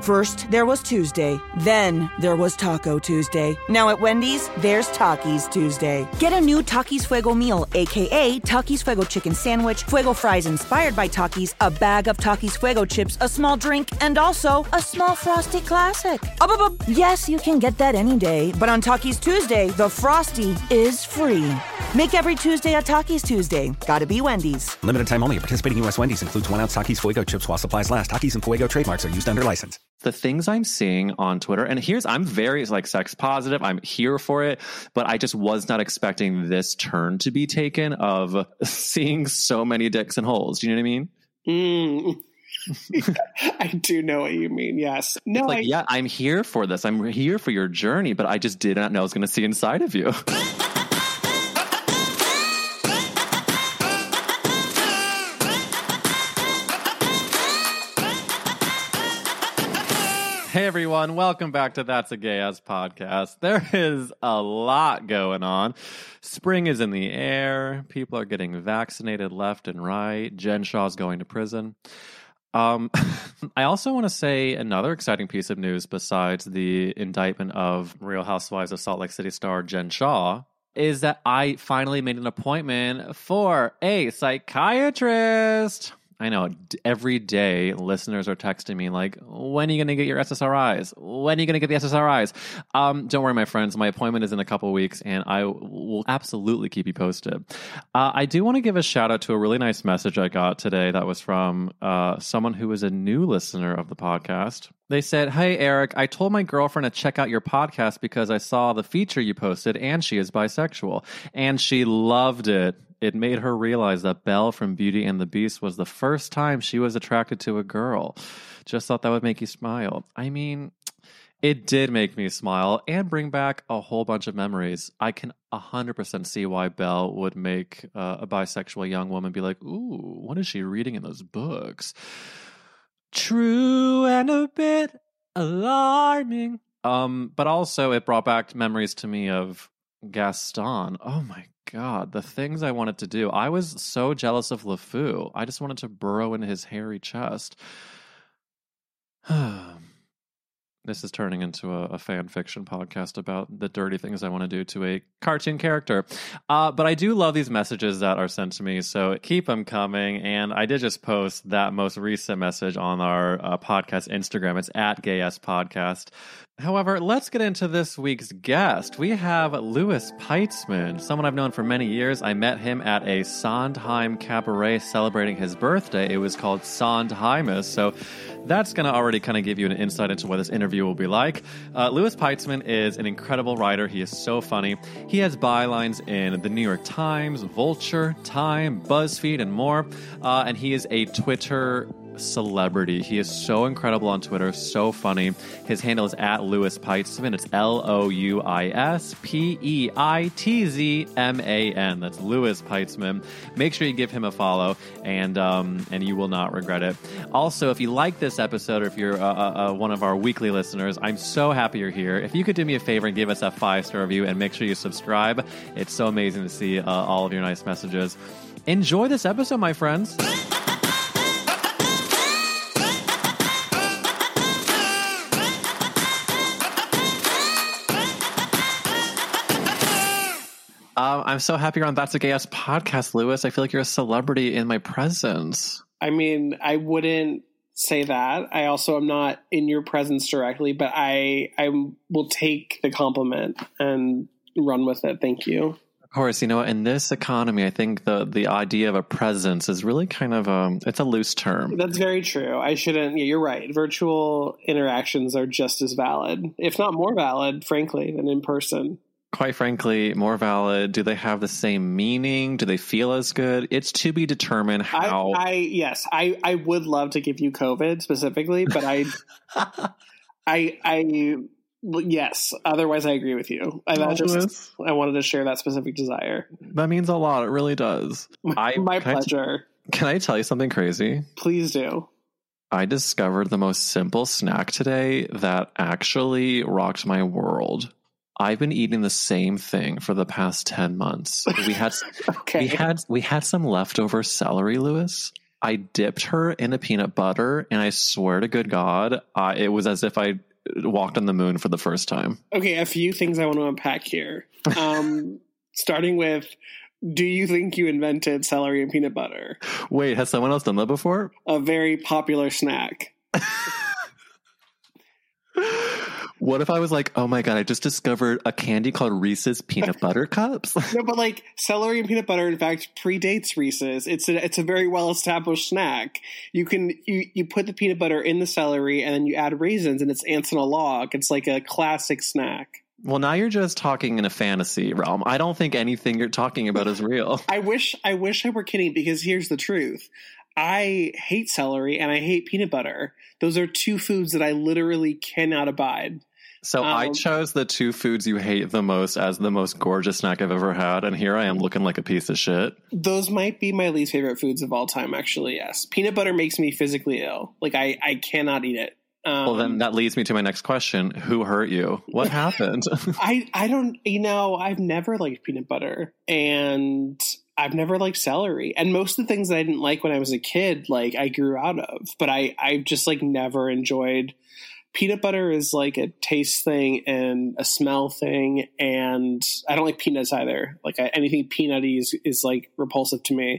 First, there was Tuesday. Then, there was Taco Tuesday. Now at Wendy's, there's Takis Tuesday. Get a new Takis Fuego meal, a.k.a. Takis Fuego chicken sandwich, Fuego fries inspired by Takis, a bag of Takis Fuego chips, a small drink, and also a small Frosty Classic. Yes, you can get that any day, but on Takis Tuesday, the Frosty is free. Make every Tuesday a Takis Tuesday. Gotta be Wendy's. Limited time only. Participating U.S. Wendy's includes 1 ounce Takis Fuego chips while supplies last. Takis and Fuego trademarks are used under license. The things I'm seeing on Twitter, and I'm very sex positive. I'm here for it, but I just was not expecting this turn to be taken of seeing so many dicks and holes. Do you know what I mean? I do know what you mean. Yes. No. I'm here for this. I'm here for your journey, but I just did not know I was going to see inside of you. Hey everyone, welcome back to That's a Gay Ass Podcast. There is a lot going on. Spring is in the air. People are getting vaccinated left and right. Jen Shah's going to prison. I also want to say another exciting piece of news besides the indictment of Real Housewives of Salt Lake City star Jen Shah is that I finally made an appointment for a psychiatrist. I know every day listeners are texting me like, when are you going to get your SSRIs? When are you going to get the SSRIs? Don't worry, my friends. My appointment is in a couple of weeks and I will absolutely keep you posted. I do want to give a shout out to a really nice message I got today that was from someone who is a new listener of the podcast. They said, "Hey, Eric, I told my girlfriend to check out your podcast because I saw the feature you posted and she is bisexual. And she loved it. It made her realize that Belle from Beauty and the Beast was the first time she was attracted to a girl. Just thought that would make you smile." I mean, it did make me smile and bring back a whole bunch of memories. I can 100% see why Belle would make a bisexual young woman be like, ooh, what is she reading in those books? True and a bit alarming. But also it brought back memories to me of Gaston. Oh my God, the things I wanted to do. I was so jealous of LeFou. I just wanted to burrow into his hairy chest. This is turning into a fan fiction podcast about the dirty things I want to do to a cartoon character. But I do love these messages that are sent to me, so keep them coming. And I did just post that most recent message on our podcast Instagram. It's at GayS Podcast. However, let's get into this week's guest. We have Louis Peitzman, someone I've known for many years. I met him at a Sondheim cabaret celebrating his birthday. It was called Sondheimus, so that's going to already kind of give you an insight into what this interview will be like. Louis Peitzman is an incredible writer. He is so funny. He has bylines in the New York Times, Vulture, Time, BuzzFeed, and more. And he is a Twitter celebrity. He is so incredible on Twitter, so funny. His handle is at Louis Peitzman. It's LouisPeitzman. That's Louis Peitzman. Make sure you give him a follow, and you will not regret it. Also, if you like this episode, or if you're one of our weekly listeners, I'm so happy you're here. If you could do me a favor and give us a 5-star review, and make sure you subscribe. It's so amazing to see all of your nice messages. Enjoy this episode, my friends. I'm so happy you're on That's a Gay Ass Podcast, Louis. I feel like you're a celebrity in my presence. I mean, I wouldn't say that. I also am not in your presence directly, but I will take the compliment and run with it. Thank you. Of course, you know, in this economy, I think the idea of a presence is really kind of it's a loose term. That's very true. I shouldn't. Yeah, you're right. Virtual interactions are just as valid, if not more valid, frankly, than in person. Quite frankly, more valid. Do they have the same meaning? Do they feel as good? It's to be determined how. Yes, I would love to give you COVID specifically, but yes. Otherwise, I agree with you. I wanted to share that specific desire. That means a lot. It really does. My pleasure. Can I tell you something crazy? Please do. I discovered the most simple snack today that actually rocked my world. I've been eating the same thing for the past 10 months. We had we had some leftover celery, Louis. I dipped her in a peanut butter, and I swear to good God, it was as if I walked on the moon for the first time. Okay, a few things I want to unpack here. Starting with, do you think you invented celery and peanut butter? Wait, has someone else done that before? A very popular snack. What if I was like, oh my God, I just discovered a candy called Reese's Peanut Butter Cups? No, but like celery and peanut butter, in fact, predates Reese's. It's a very well established snack. You put the peanut butter in the celery and then you add raisins and it's ants in a log. It's like a classic snack. Well, now you're just talking in a fantasy realm. I don't think anything you're talking about is real. I wish I were kidding, because here's the truth. I hate celery and I hate peanut butter. Those are two foods that I literally cannot abide. So I chose the two foods you hate the most as the most gorgeous snack I've ever had, and here I am looking like a piece of shit. Those might be my least favorite foods of all time, actually, yes. Peanut butter makes me physically ill. Like, I cannot eat it. Well, then that leads me to my next question. Who hurt you? What happened? I don't, I've never liked peanut butter, and I've never liked celery. And most of the things that I didn't like when I was a kid, like, I grew out of. But I've just, like, never enjoyed. Peanut butter is like a taste thing and a smell thing, and I don't like peanuts either. Like, anything peanutty is like repulsive to me.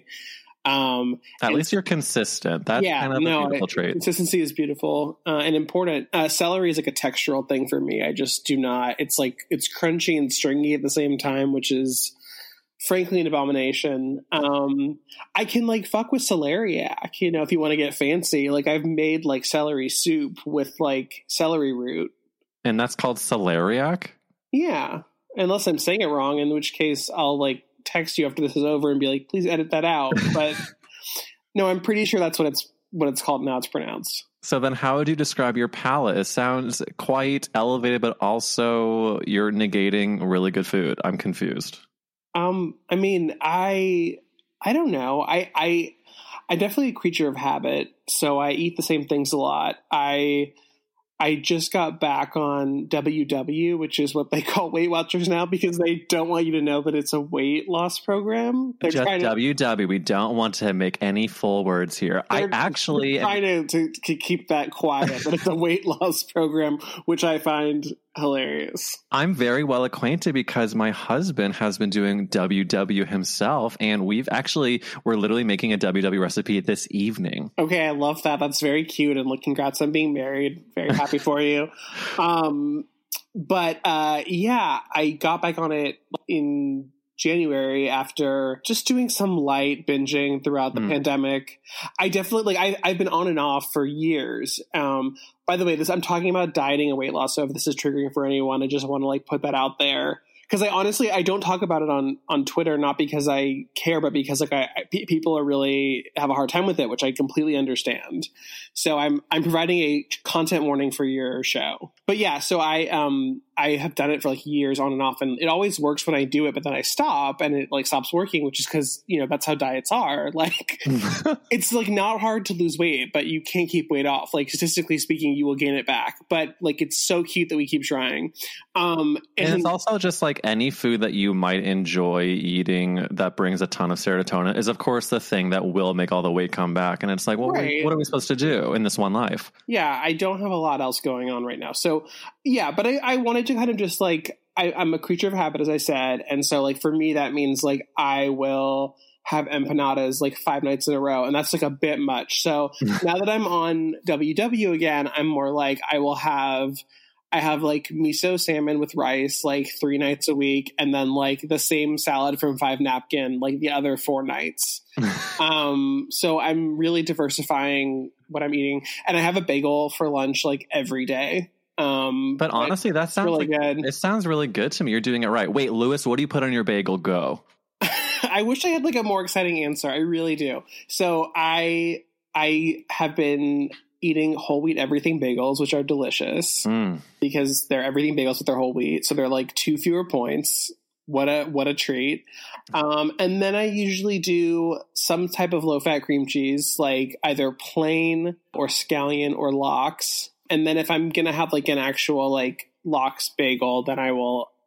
At least you're consistent. That's kind of a beautiful trait. Consistency is beautiful and important. Celery is like a textural thing for me. I just do not. It's like it's crunchy and stringy at the same time, which is frankly an abomination. I can like fuck with celeriac, if you want to get fancy. Like, I've made like celery soup with like celery root. And that's called celeriac? Yeah. Unless I'm saying it wrong, in which case I'll like text you after this is over and be like, please edit that out. But no, I'm pretty sure that's what it's called now. It's pronounced. So then how would you describe your palate? It sounds quite elevated, but also you're negating really good food. I'm confused. I mean, I don't know. I'm definitely a creature of habit, so I eat the same things a lot. I just got back on WW, which is what they call Weight Watchers now, because they don't want you to know that it's a weight loss program. They're just WW. We don't want to make any full words here. They're trying to keep that quiet, but it's a weight loss program, which I find hilarious. I'm very well acquainted because my husband has been doing WW himself, and we're literally making a WW recipe this evening. Okay, I love that. That's very cute, and congrats on being married. Very happy for you. But I got back on it in January after just doing some light binging throughout the pandemic. I definitely I've been on and off for years. By the way, I'm talking about dieting and weight loss. So if this is triggering for anyone, I just want to put that out there. Because I don't talk about it on Twitter, not because I care, but because people are really have a hard time with it, which I completely understand. So I'm providing a content warning for your show. But yeah, so I have done it for years on and off, and it always works when I do it, but then I stop and it stops working, which is because that's how diets are. It's not hard to lose weight, but you can't keep weight off. Statistically speaking, you will gain it back. But it's so cute that we keep trying. And it's also just any food that you might enjoy eating that brings a ton of serotonin is of course the thing that will make all the weight come back. And it's right. What are we supposed to do in this one life? Yeah, I don't have a lot else going on right now. So yeah, but I wanted to kind of just I'm a creature of habit, as I said. And so for me, that means I will have empanadas 5 nights in a row. And that's a bit much. So now that I'm on WW again, I'm more I have miso salmon with rice 3 nights a week, and then the same salad from Five Napkin the other 4 nights. So I'm really diversifying what I'm eating, and I have a bagel for lunch every day. But honestly, that sounds really good. It sounds really good to me. You're doing it right. Wait, Lewis, what do you put on your bagel? Go. I wish I had a more exciting answer. I really do. So I have been eating whole wheat everything bagels, which are delicious because they're everything bagels with their whole wheat. So they're 2 fewer points. What a treat. And then I usually do some type of low fat cream cheese, either plain or scallion or lox. And then if I'm going to have an actual lox bagel, then I will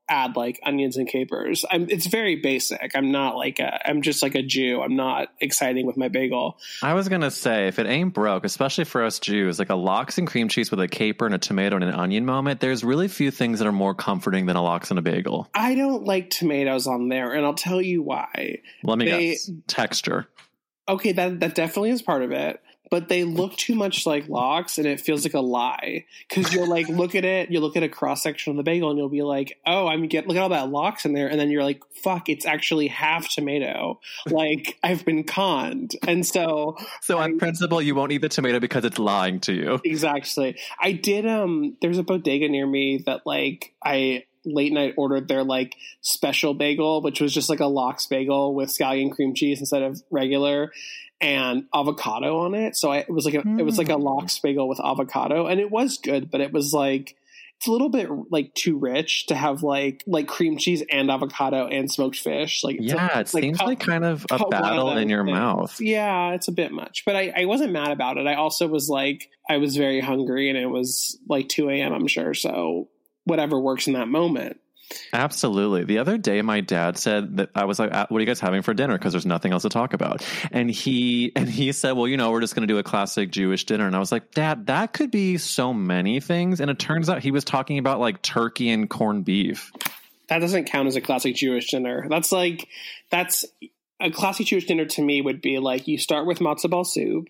add like onions and capers. It's very basic. I'm just like a Jew. I'm not exciting with my bagel. I was going to say, if it ain't broke, especially for us Jews, like a lox and cream cheese with a caper and a tomato and an onion moment, there's really few things that are more comforting than a lox and a bagel. I don't like tomatoes on there, and I'll tell you why. Let me guess. Texture. Okay, that definitely is part of it. But they look too much like lox, and it feels like a lie. Because you'll like look at it, you look at a cross section of the bagel, and you'll be like, "Oh, look at all that lox in there," and then you're like, "Fuck, it's actually half tomato." Like I've been conned, and so on principle, you won't eat the tomato because it's lying to you. Exactly. I did. There's a bodega near me that like I late night ordered their like special bagel, which was just like a lox bagel with scallion cream cheese instead of regular, and avocado on it. So it was like a lox bagel with avocado, and it was good, but it was like it's a little bit like too rich to have like cream cheese and avocado and smoked fish. Like it seems like kind of a battle in your mouth. Yeah, it's a bit much, but I wasn't mad about it. I also was like I was very hungry, and it was like 2 a.m. I'm sure, so whatever works in that moment. Absolutely. The other day, my dad said that I was like, "What are you guys having for dinner?" Because there's nothing else to talk about. And he said, "Well, we're just going to do a classic Jewish dinner." And I was like, "Dad, that could be so many things." And it turns out he was talking about like turkey and corned beef. That doesn't count as a classic Jewish dinner. That's a classic Jewish dinner to me would be like you start with matzo ball soup.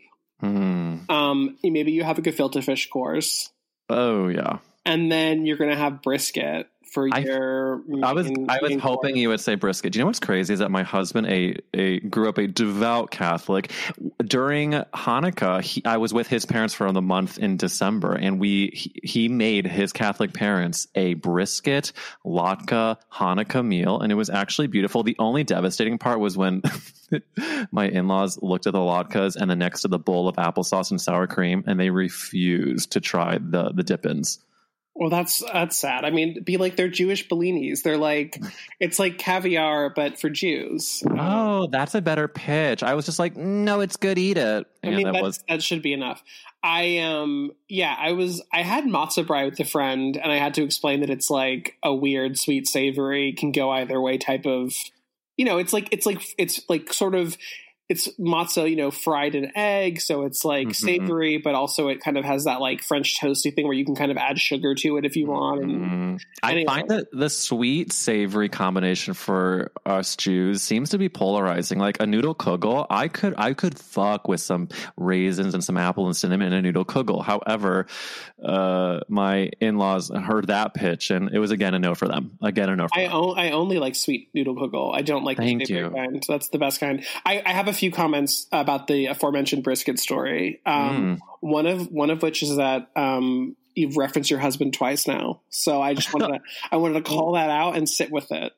Maybe you have a gefilte fish course. Oh yeah. And then you're going to have brisket for your. I was hoping you would say brisket. Do you know what's crazy is that my husband grew up a devout Catholic. During Hanukkah, I was with his parents for the month in December, and he made his Catholic parents a brisket latke Hanukkah meal, and it was actually beautiful. The only devastating part was when my in-laws looked at the latkes and then next to the bowl of applesauce and sour cream, and they refused to try the dip-ins. Well, that's sad. I mean, be like they're Jewish bellinis. They're like, it's like caviar, but for Jews. Oh, that's a better pitch. I was just like, no, it's good. Eat it. I mean, that should be enough. I had matzah brie with a friend, and I had to explain that it's like a weird, sweet, savory, can go either way type of, it's like sort of. It's matzah, fried in egg, so it's like savory, but also it kind of has that like French toasty thing where you can kind of add sugar to it if you want. And I find that the sweet savory combination for us Jews seems to be polarizing. Like a noodle kugel, I could fuck with some raisins and some apple and cinnamon in a noodle kugel. However, my in-laws heard that pitch, and it was again a no for them. I only like sweet noodle kugel. I don't like the savory kind. That's the best kind. I have a few comments about the aforementioned brisket story. One of which is that you've referenced your husband twice now, so I just wanted to call that out and sit with it.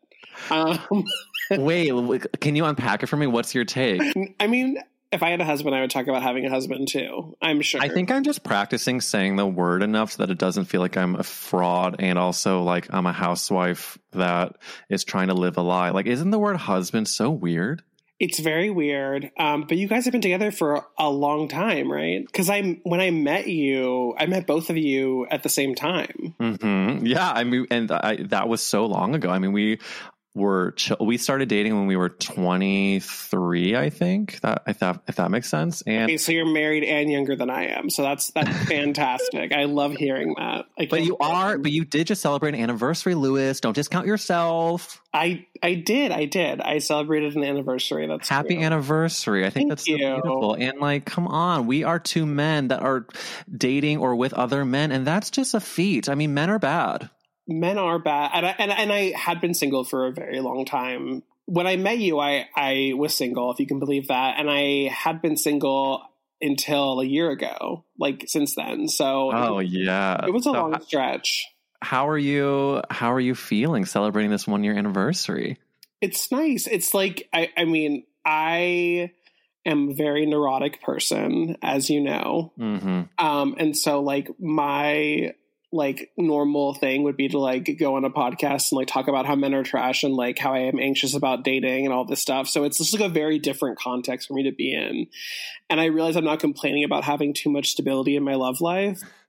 Wait, can you unpack it for me? What's your take? I mean, if I had a husband, I would talk about having a husband too. I'm sure. I think I'm just practicing saying the word enough so that it doesn't feel like I'm a fraud, and also like I'm a housewife that is trying to live a lie. Like, isn't the word husband so weird? It's very weird, but you guys have been together for a long time, right? Because when I met you, I met both of you at the same time. Mm-hmm. Yeah, I mean, and that was so long ago. I mean, we started dating when we were 23, I think. If that makes sense. And okay, so you're married and younger than I am, so that's fantastic. I love hearing that. But you did just celebrate an anniversary, Louis. Don't discount yourself. I did. I celebrated an anniversary. That's happy true. Anniversary. I think that's so beautiful. And like, come on, we are two men that are dating or with other men, and that's just a feat. I mean, men are bad. Men are bad, and I had been single for a very long time. When I met you, I was single, if you can believe that, and I had been single until a year ago, like since then. So, it was a long stretch. How are you feeling celebrating this 1-year anniversary? It's nice. It's like I mean, I am a very neurotic person, as you know, and so like my normal thing would be to like go on a podcast and like talk about how men are trash and like how I am anxious about dating and all this stuff. So it's just like a very different context for me to be in. And I realize I'm not complaining about having too much stability in my love life.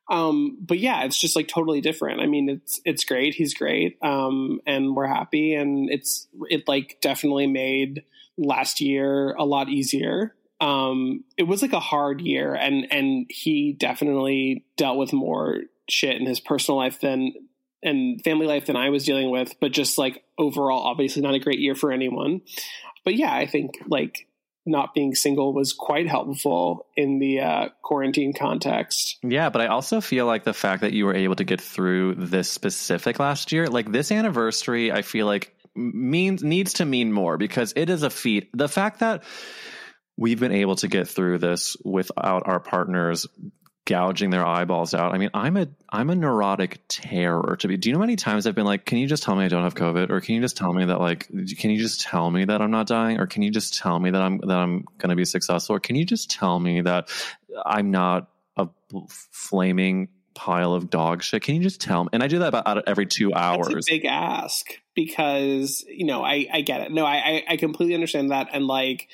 But yeah, it's just like totally different. I mean, it's great. He's great. And we're happy. And it like definitely made last year a lot easier. It was like a hard year, and he definitely dealt with more shit in his personal life and family life than I was dealing with, but just like overall, obviously not a great year for anyone. But yeah, I think like not being single was quite helpful in the quarantine context. Yeah, but I also feel like the fact that you were able to get through this specific last year, like this anniversary, I feel like needs to mean more, because it is a feat. The fact that we've been able to get through this without our partners gouging their eyeballs out. I mean, I'm a neurotic terror to be. Do you know how many times I've been like, can you just tell me I don't have COVID? Or can you just tell me that, like, can you just tell me that I'm not dying? Or can you just tell me that I'm going to be successful? Or can you just tell me that I'm not a flaming pile of dog shit? Can you just tell me? And I do that about every 2 hours. That's a big ask, because, you know, I get it. No, I completely understand that. And like,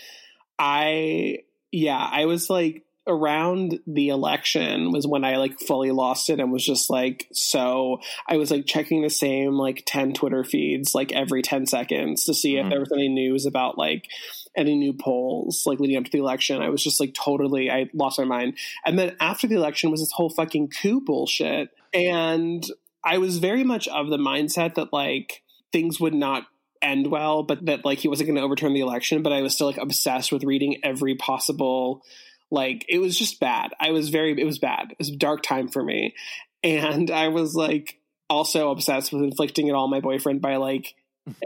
I was like, around the election was when I like fully lost it and was just like, so I was like checking the same like 10 Twitter feeds like every 10 seconds to see if there was any news about like any new polls like leading up to the election. I was just like totally, I lost my mind. And then after the election was this whole fucking coup bullshit. And I was very much of the mindset that like things would not end well, but that like he wasn't going to overturn the election. But I was still like obsessed with reading every possible, like, it was just bad. It was bad. It was a dark time for me. And I was like also obsessed with inflicting it all on my boyfriend by like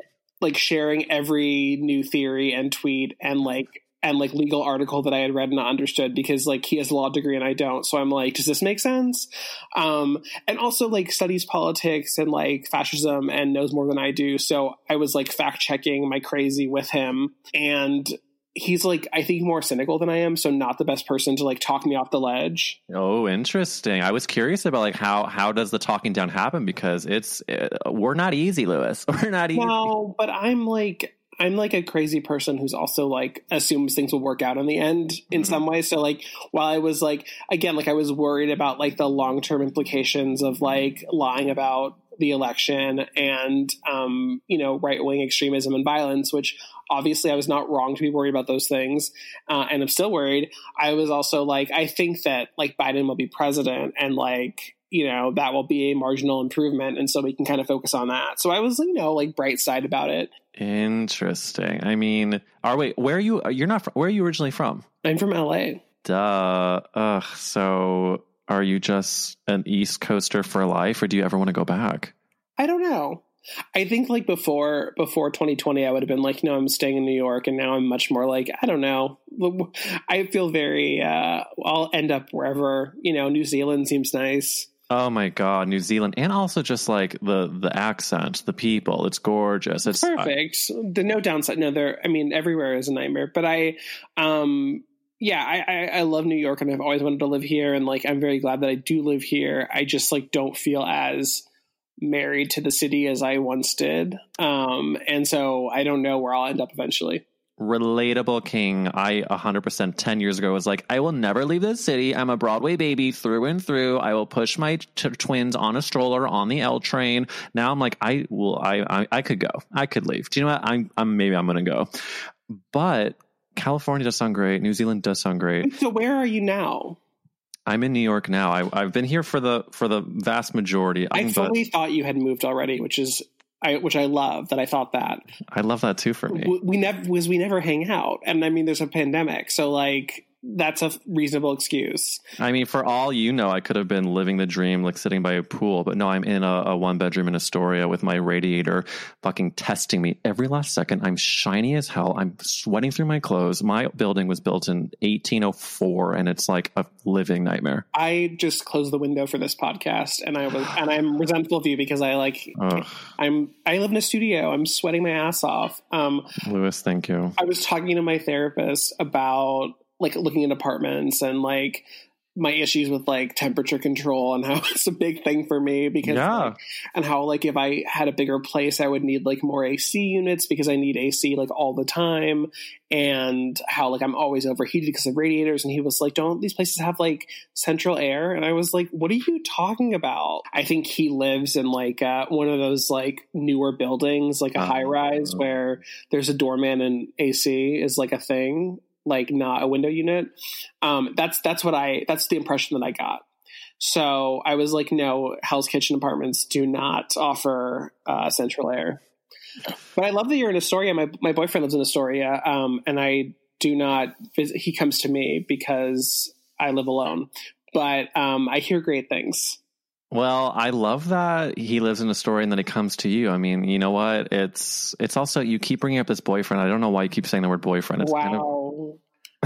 sharing every new theory and tweet and legal article that I had read and understood, because like he has a law degree and I don't. So I'm like, does this make sense? And also like studies politics and like fascism and knows more than I do. So I was like fact checking my crazy with him, and he's like, I think more cynical than I am, so not the best person to like talk me off the ledge. Oh, interesting. I was curious about like how does the talking down happen, because we're not easy, Lewis. We're not easy. No, but I'm like a crazy person who's also like assumes things will work out in the end in some way. So like while I was like, again, like I was worried about like the long-term implications of like lying about the election and, you know, right-wing extremism and violence, which obviously I was not wrong to be worried about those things. And I'm still worried. I was also like, I think that like Biden will be president, and like, you know, that will be a marginal improvement. And so we can kind of focus on that. So I was, you know, like bright side about it. Interesting. I mean, where are you? Where are you originally from? I'm from LA. Duh. Ugh. So are you just an East Coaster for life, or do you ever want to go back? I don't know. I think like before 2020, I would have been like, no, I'm staying in New York. And now I'm much more like, I don't know. I feel very, I'll end up wherever, you know, New Zealand seems nice. Oh my God, New Zealand. And also just like the accent, the people, it's gorgeous. It's perfect. The no downside. No, everywhere is a nightmare, but I love New York, and I've always wanted to live here. And like, I'm very glad that I do live here. I just like don't feel as married to the city as I once did. And so I don't know where I'll end up eventually. Relatable king. I 100% 10 years ago was like, I will never leave this city. I'm a Broadway baby through and through. I will push my twins on a stroller on the L train. Now I'm like, I could go. I could leave. Do you know what? I'm maybe I'm going to go. But California does sound great. New Zealand does sound great. So where are you now? I'm in New York now. I've been here for the vast majority. I fully thought you had moved already, which I love that. I thought that. I love that too for me. We never hang out. And I mean, there's a pandemic. So like, that's a reasonable excuse. I mean, for all you know, I could have been living the dream, like sitting by a pool, but no, I'm in a 1-bedroom in Astoria with my radiator fucking testing me every last second. I'm shiny as hell. I'm sweating through my clothes. My building was built in 1804, and it's like a living nightmare. I just closed the window for this podcast, and I'm resentful of you because I live in a studio. I'm sweating my ass off. Lewis, thank you. I was talking to my therapist about like looking at apartments and like my issues with like temperature control and how it's a big thing for me because and how like if I had a bigger place I would need like more AC units because I need AC like all the time, and how like I'm always overheated because of radiators. And he was like, don't these places have like central air? And I was like, what are you talking about? I think he lives in like one of those like newer buildings, like a high rise where there's a doorman and AC is like a thing, like not a window unit. That's the impression that I got. So I was like, no, Hell's Kitchen apartments do not offer central air. But I love that you're in Astoria. My boyfriend lives in Astoria, and I do not visit. He comes to me because I live alone. But I hear great things. Well, I love that he lives in Astoria and then it comes to you. I mean, you know what? It's also, you keep bringing up this boyfriend. I don't know why you keep saying the word boyfriend. It's wow.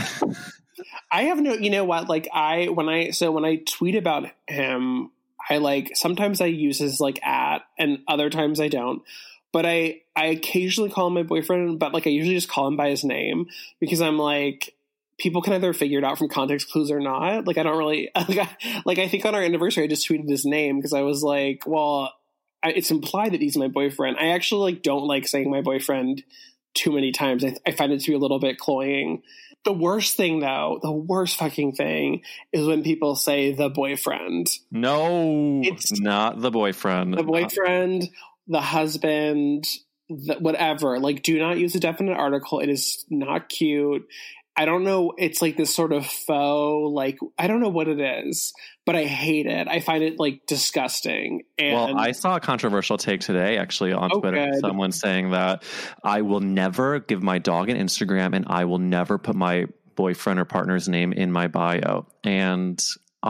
I have no, you know what? Like when I tweet about him, I like, sometimes I use his like @ and other times I don't. But I occasionally call him my boyfriend, but like I usually just call him by his name because I'm like, people can either figure it out from context clues or not. Like I don't really like I think on our anniversary I just tweeted his name because I was like, well, it's implied that he's my boyfriend. I actually like don't like saying my boyfriend too many times. I find it to be a little bit cloying. The worst thing though, the worst fucking thing is when people say the boyfriend. No, it's not the boyfriend. The boyfriend, the husband, whatever. Like do not use a definite article. It is not cute. I don't know. It's like this sort of faux, like, I don't know what it is, but I hate it. I find it like disgusting. And well, I saw a controversial take today actually on Twitter. Good. Someone saying that I will never give my dog an Instagram and I will never put my boyfriend or partner's name in my bio. And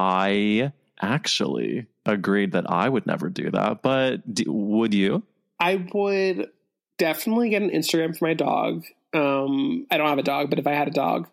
I actually agreed that I would never do that. But would you? I would definitely get an Instagram for my dog. I don't have a dog, but if I had a dog,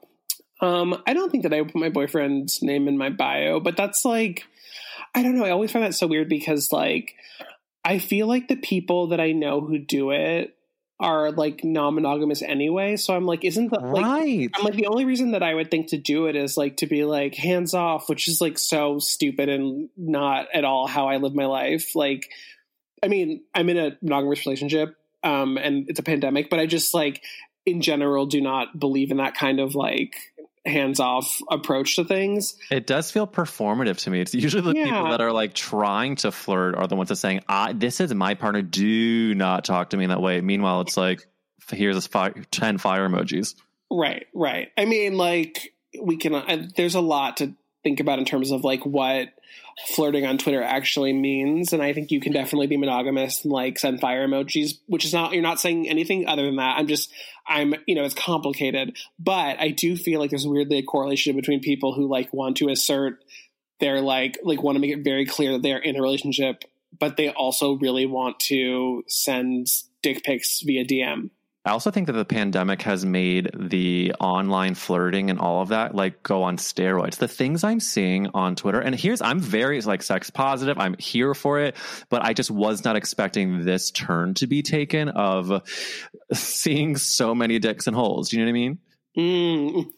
I don't think that I would put my boyfriend's name in my bio, but that's like, I don't know. I always find that so weird because like, I feel like the people that I know who do it are like non-monogamous anyway. So I'm like, isn't that like, right? I'm like, the only reason that I would think to do it is like to be like hands off, which is like so stupid and not at all how I live my life. Like, I mean, I'm in a monogamous relationship, and it's a pandemic, but I just like, in general, do not believe in that kind of like hands-off approach to things. It does feel performative to me. It's usually the people that are like trying to flirt are the ones that are saying, this is my partner, do not talk to me in that way. Meanwhile, it's like, here's 10 fire emojis. Right. I mean, like we can, there's a lot to think about in terms of like what flirting on Twitter actually means. And I think you can definitely be monogamous and like send fire emojis, which is not, you're not saying anything other than that. It's complicated, but I do feel like there's weirdly a correlation between people who like want to assert their like want to make it very clear that they're in a relationship, but they also really want to send dick pics via DM. I also think that the pandemic has made the online flirting and all of that like go on steroids. The things I'm seeing on Twitter, and I'm very like sex positive. I'm here for it, but I just was not expecting this turn to be taken of seeing so many dicks and holes. Do you know what I mean?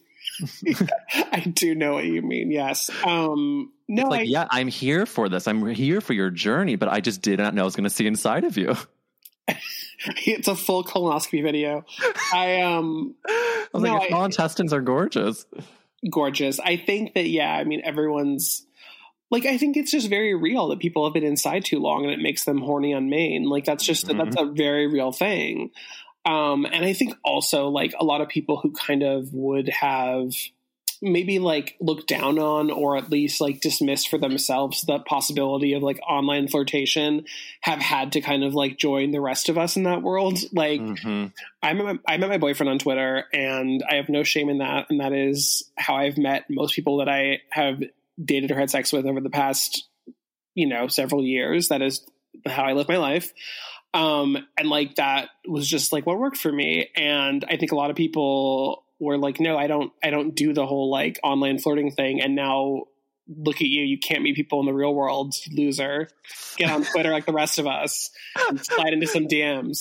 I do know what you mean. Yes. No, I'm here for this. I'm here for your journey, but I just did not know I was going to see inside of you. It's a full colonoscopy video. Your small intestines are gorgeous. Gorgeous. I think that, everyone's like, I think it's just very real that people have been inside too long and it makes them horny on main. Like that's just, that's a very real thing. And I think also like a lot of people who kind of would have maybe like looked down on or at least like dismissed for themselves the possibility of like online flirtation have had to kind of like join the rest of us in that world. Like I met my boyfriend on Twitter and I have no shame in that. And that is how I've met most people that I have dated or had sex with over the past, several years. That is how I live my life. And like, that was just like what worked for me. And I think a lot of people were like, no, I don't do the whole like online flirting thing. And now look at you can't meet people in the real world, loser. Get on Twitter like the rest of us and slide into some DMs.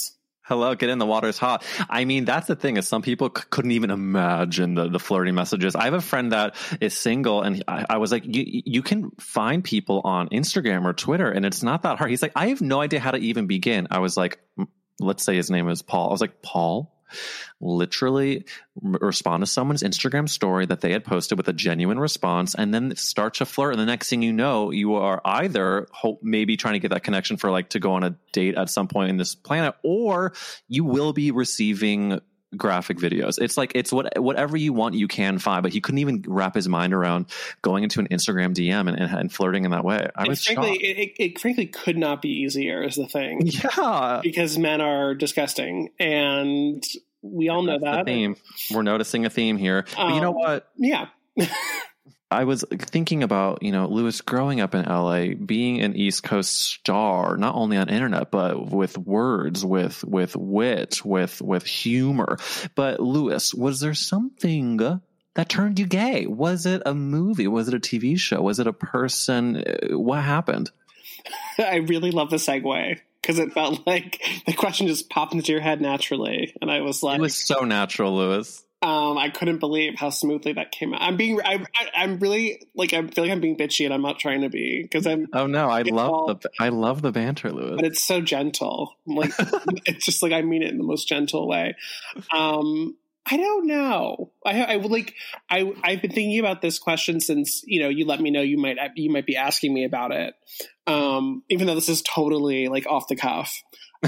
Hello, get in, the water's hot. I mean, that's the thing, is some people couldn't even imagine the flirty messages. I have a friend that is single, and I was like, you can find people on Instagram or Twitter, and it's not that hard. He's like, I have no idea how to even begin. I was like, let's say his name is Paul. I was like, Paul? Literally respond to someone's Instagram story that they had posted with a genuine response, and then start to flirt. And the next thing you know, you are either maybe trying to get that connection for like to go on a date at some point in this planet, or you will be receiving graphic videos. It's like, it's whatever you want, you can find. But he couldn't even wrap his mind around going into an Instagram DM and flirting in that way. I was frankly, shocked. It frankly could not be easier, is the thing. Yeah, because men are disgusting, and we all know that. Theme. We're noticing a theme here. But you know what? Yeah. I was thinking about, Lewis growing up in LA, being an East Coast star, not only on internet, but with words, with wit, with humor. But Lewis, was there something that turned you gay? Was it a movie? Was it a TV show? Was it a person? What happened? I really love the segue, because it felt like the question just popped into your head naturally. And I was like, it was so natural, Lewis. I couldn't believe how smoothly that came out. I'm really like, I feel like I'm being bitchy, and I'm not trying to be, because I'm. Oh no, I love the banter, Lewis. But it's so gentle. Like, it's just like, I mean it in the most gentle way. I don't know. I've been thinking about this question since, you let me know you might be asking me about it. Even though this is totally like off the cuff.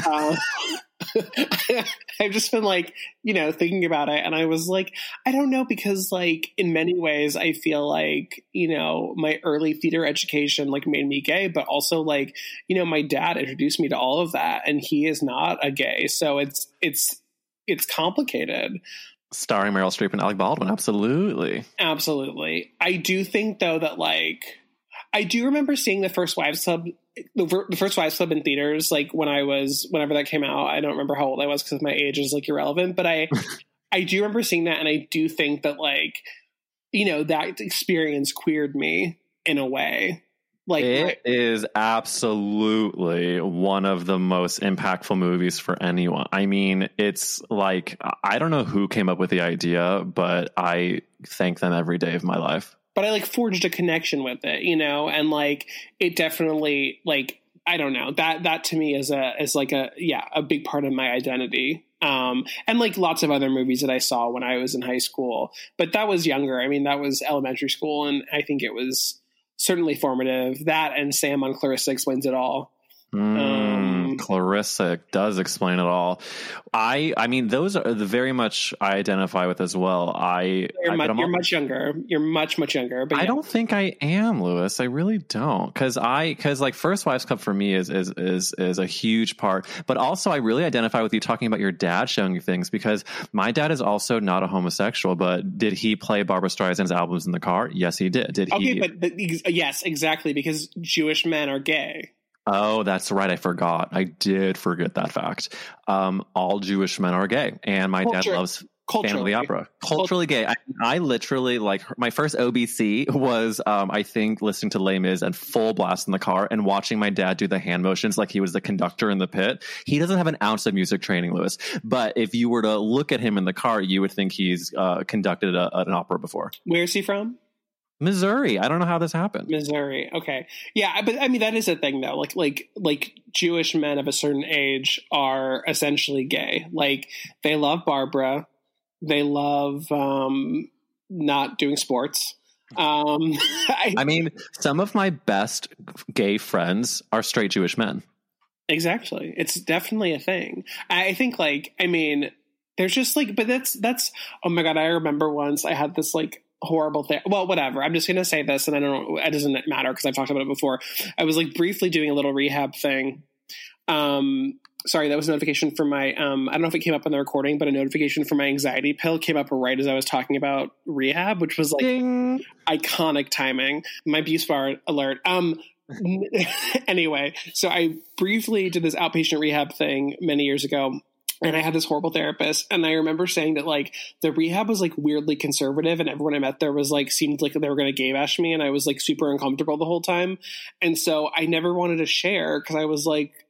I've just been like, thinking about it, and I was like, I don't know, because like in many ways I feel like, my early theater education like made me gay, but also like, my dad introduced me to all of that, and he is not a gay, so it's complicated. Starring Meryl Streep and Alec Baldwin, absolutely. I do think though that like, I do remember seeing the First Wives Club in theaters, like whenever that came out. I don't remember how old I was, because my age is like irrelevant, but I do remember seeing that, and I do think that like, that experience queered me in a way. Like, it is absolutely one of the most impactful movies for anyone. I mean, it's like, I don't know who came up with the idea, but I thank them every day of my life. But I like forged a connection with it, and like it definitely, like, I don't know, that to me is a big part of my identity. And like lots of other movies that I saw when I was in high school, but that was younger. I mean, that was elementary school, and I think it was certainly formative. That and Sam on Clarissa Explains It All. Clarissa does explain it all. I mean, those are the very much I identify with as well. You're much younger. You're much younger. But yeah. I don't think I am, Lewis. I really don't, because like First Wives Club for me is a huge part. But also, I really identify with you talking about your dad showing you things, because my dad is also not a homosexual. But did he play Barbra Streisand's albums in the car? Yes, he did. Did he? Okay, but yes, exactly, because Jewish men are gay. Oh, that's right. I forgot. I did forget that fact. All Jewish men are gay, and my dad loves Phantom of the Opera. Culturally gay. I literally, like, my first OBC was, I think, listening to Les Mis and full blast in the car and watching my dad do the hand motions like he was the conductor in the pit. He doesn't have an ounce of music training, Lewis. But if you were to look at him in the car, you would think he's conducted an opera before. Where is he from? Missouri. I don't know how this happened. Missouri. Okay. Yeah, but I mean, that is a thing though. Like Jewish men of a certain age are essentially gay. Like, they love Barbara. They love not doing sports. I mean, some of my best gay friends are straight Jewish men. Exactly. It's definitely a thing. I think, like, I mean, there's just like, but that's, oh my God, I remember once I had this like horrible thing. Well, whatever. I'm just going to say this, and I don't know, it doesn't matter because I've talked about it before. I was like briefly doing a little rehab thing. Sorry, that was a notification from my, I don't know if it came up on the recording, but a notification from my anxiety pill came up right as I was talking about rehab, which was like Ding. Iconic timing. My Buse Bar alert. Anyway, so I briefly did this outpatient rehab thing many years ago. And I had this horrible therapist, and I remember saying that like the rehab was like weirdly conservative, and everyone I met there was like seemed like they were going to gay bash me, and I was like super uncomfortable the whole time. And so I never wanted to share because I was like,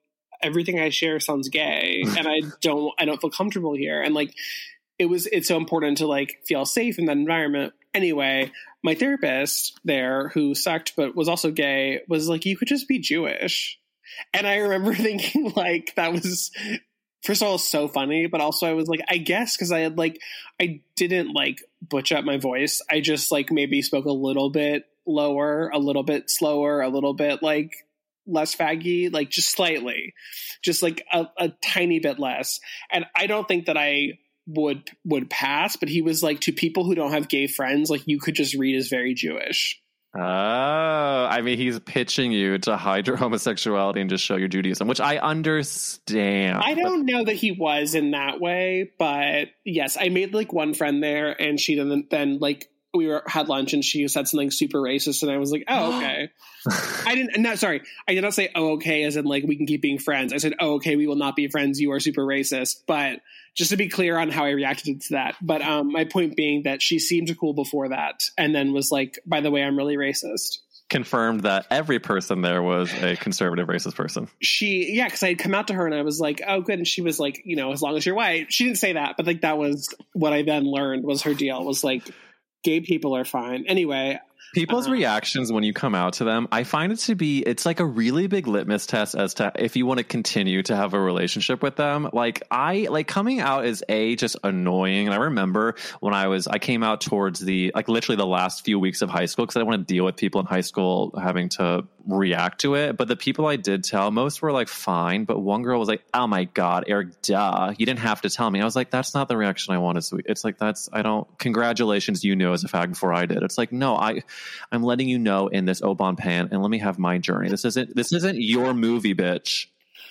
everything I share sounds gay and I don't feel comfortable here. And like, it's so important to like feel safe in that environment. Anyway, my therapist there, who sucked but was also gay, was like, you could just be Jewish. And I remember thinking like, that was, first of all, so funny, but also I was like, I guess, because I didn't like butch up my voice. I just like maybe spoke a little bit lower, a little bit slower, a little bit like less faggy, like just slightly, just like a tiny bit less. And I don't think that I would pass, but he was like, to people who don't have gay friends, like you could just read as very Jewish. Oh, I mean, he's pitching you to hide your homosexuality and just show your Judaism, which I understand. I don't know that he was in that way, but yes, I made like one friend there, and she then like we had lunch and she said something super racist, and I was like, oh, okay. I did not say, oh, okay, as in like we can keep being friends. I said, oh, okay, we will not be friends. You are super racist. But just to be clear on how I reacted to that. But my point being that she seemed cool before that, and then was like, by the way, I'm really racist. Confirmed that every person there was a conservative racist person. Because I had come out to her and I was like, oh, good. And she was like, you know, as long as you're white. She didn't say that, but like that was what I then learned was her deal, was like, gay people are fine. Anyway. People's reactions when you come out to them, I find it to be, it's like a really big litmus test as to if you want to continue to have a relationship with them. Like coming out is just annoying. And I remember when I came out towards literally the last few weeks of high school, because I didn't want to deal with people in high school having to react to it. But the people I did tell, most were like fine. But one girl was like, oh my God, Eric, duh. You didn't have to tell me. I was like, that's not the reaction I wanted. So it's like, congratulations, you knew as a fag before I did. It's like, no, I'm letting you know in this Oban pan, and let me have my journey. This isn't your movie, bitch.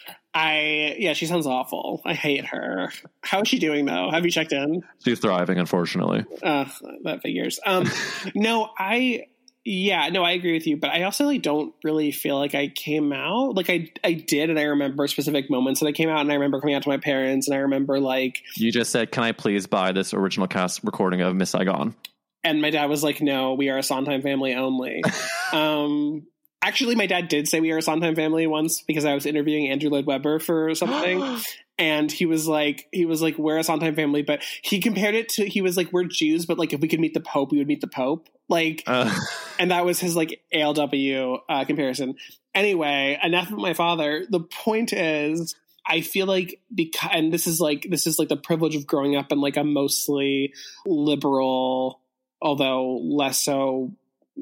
She sounds awful. I hate her. How is she doing though? Have you checked in? She's thriving, unfortunately. That figures. I agree with you, but I also like don't really feel like I came out. Like I did, and I remember specific moments that I came out, and I remember coming out to my parents, and I remember like, you just said, can I please buy this original cast recording of Miss Saigon? And my dad was like, no, we are a Sondheim family only. Actually, my dad did say we are a Sondheim family once, because I was interviewing Andrew Lloyd Webber for something. And he was like, we're a Sondheim family. But he compared it to, he was like, we're Jews, but like if we could meet the Pope, we would meet the Pope. Like, and that was his like ALW comparison. Anyway, enough of my father. The point is, I feel like and this is like the privilege of growing up in like a mostly liberal, although less so,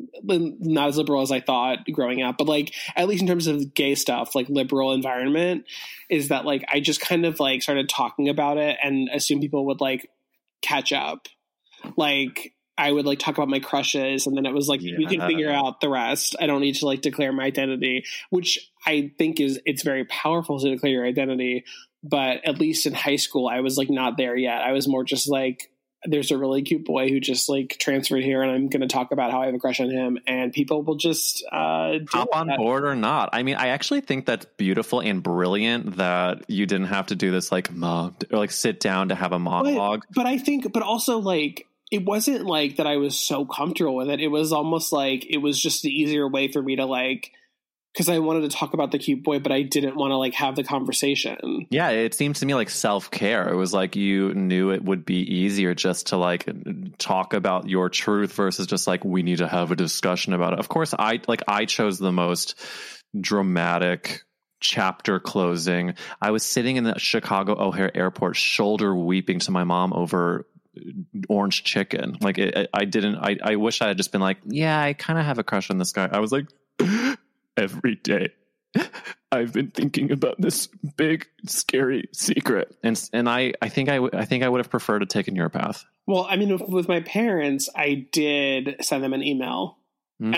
not as liberal as I thought growing up, but like at least in terms of gay stuff, like liberal environment, is that like I just kind of like started talking about it and assumed people would like catch up. Like I would like talk about my crushes, and then it was like, we can figure out the rest. I don't need to like declare my identity, which I think it's very powerful to declare your identity. But at least in high school, I was like not there yet. I was more just like, there's a really cute boy who just like transferred here, and I'm going to talk about how I have a crush on him, and people will just hop on board or not. I mean, I actually think that's beautiful and brilliant that you didn't have to do this like sit down to have a monologue. But also like, it wasn't like that I was so comfortable with it. It was almost like it was just the easier way for me to like, because I wanted to talk about the cute boy, but I didn't want to like have the conversation. Yeah, it seems to me like self-care. It was like you knew it would be easier just to like talk about your truth versus just like, we need to have a discussion about it. Of course, I chose the most dramatic chapter closing. I was sitting in the Chicago O'Hare Airport, shoulder weeping to my mom over orange chicken. Like I wish I had just been like, yeah, I kind of have a crush on this guy. I was like, every day I've been thinking about this big scary secret, and I think I would have preferred to taken your path. Well, I mean, with my parents, I did send them an email, and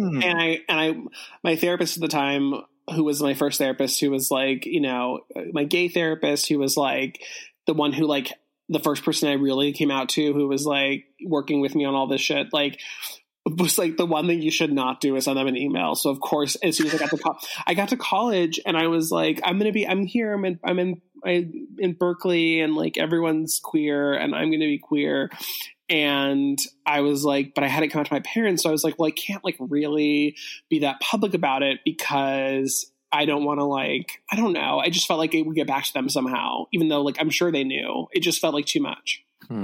I my therapist at the time, who was my first therapist, who was like, you know, my gay therapist, who was like the one who like the first person I really came out to, who was like working with me on all this shit, like was like, the one thing you should not do is send them an email. So of course, as soon as I got to college, and I was like, I'm here. I'm in Berkeley, and like everyone's queer, and I'm going to be queer. And I was like, but I hadn't come out to my parents. So I was like, well, I can't like really be that public about it, because I don't want to like, I don't know. I just felt like it would get back to them somehow, even though like, I'm sure they knew. It just felt like too much.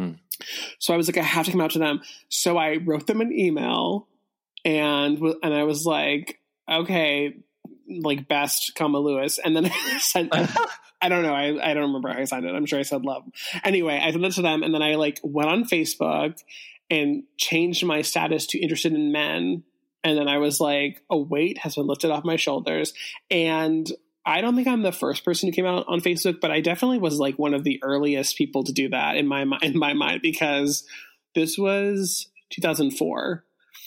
So I was like, I have to come out to them. So I wrote them an email and I was like, okay, like best, comma Lewis. And then I sent I don't know. I don't remember how I signed it. I'm sure I said love. Anyway, I sent it to them and then I like went on Facebook and changed my status to interested in men. And then I was like, a weight has been lifted off my shoulders. And I don't think I'm the first person who came out on Facebook, but I definitely was like one of the earliest people to do that in my mind, because this was 2004.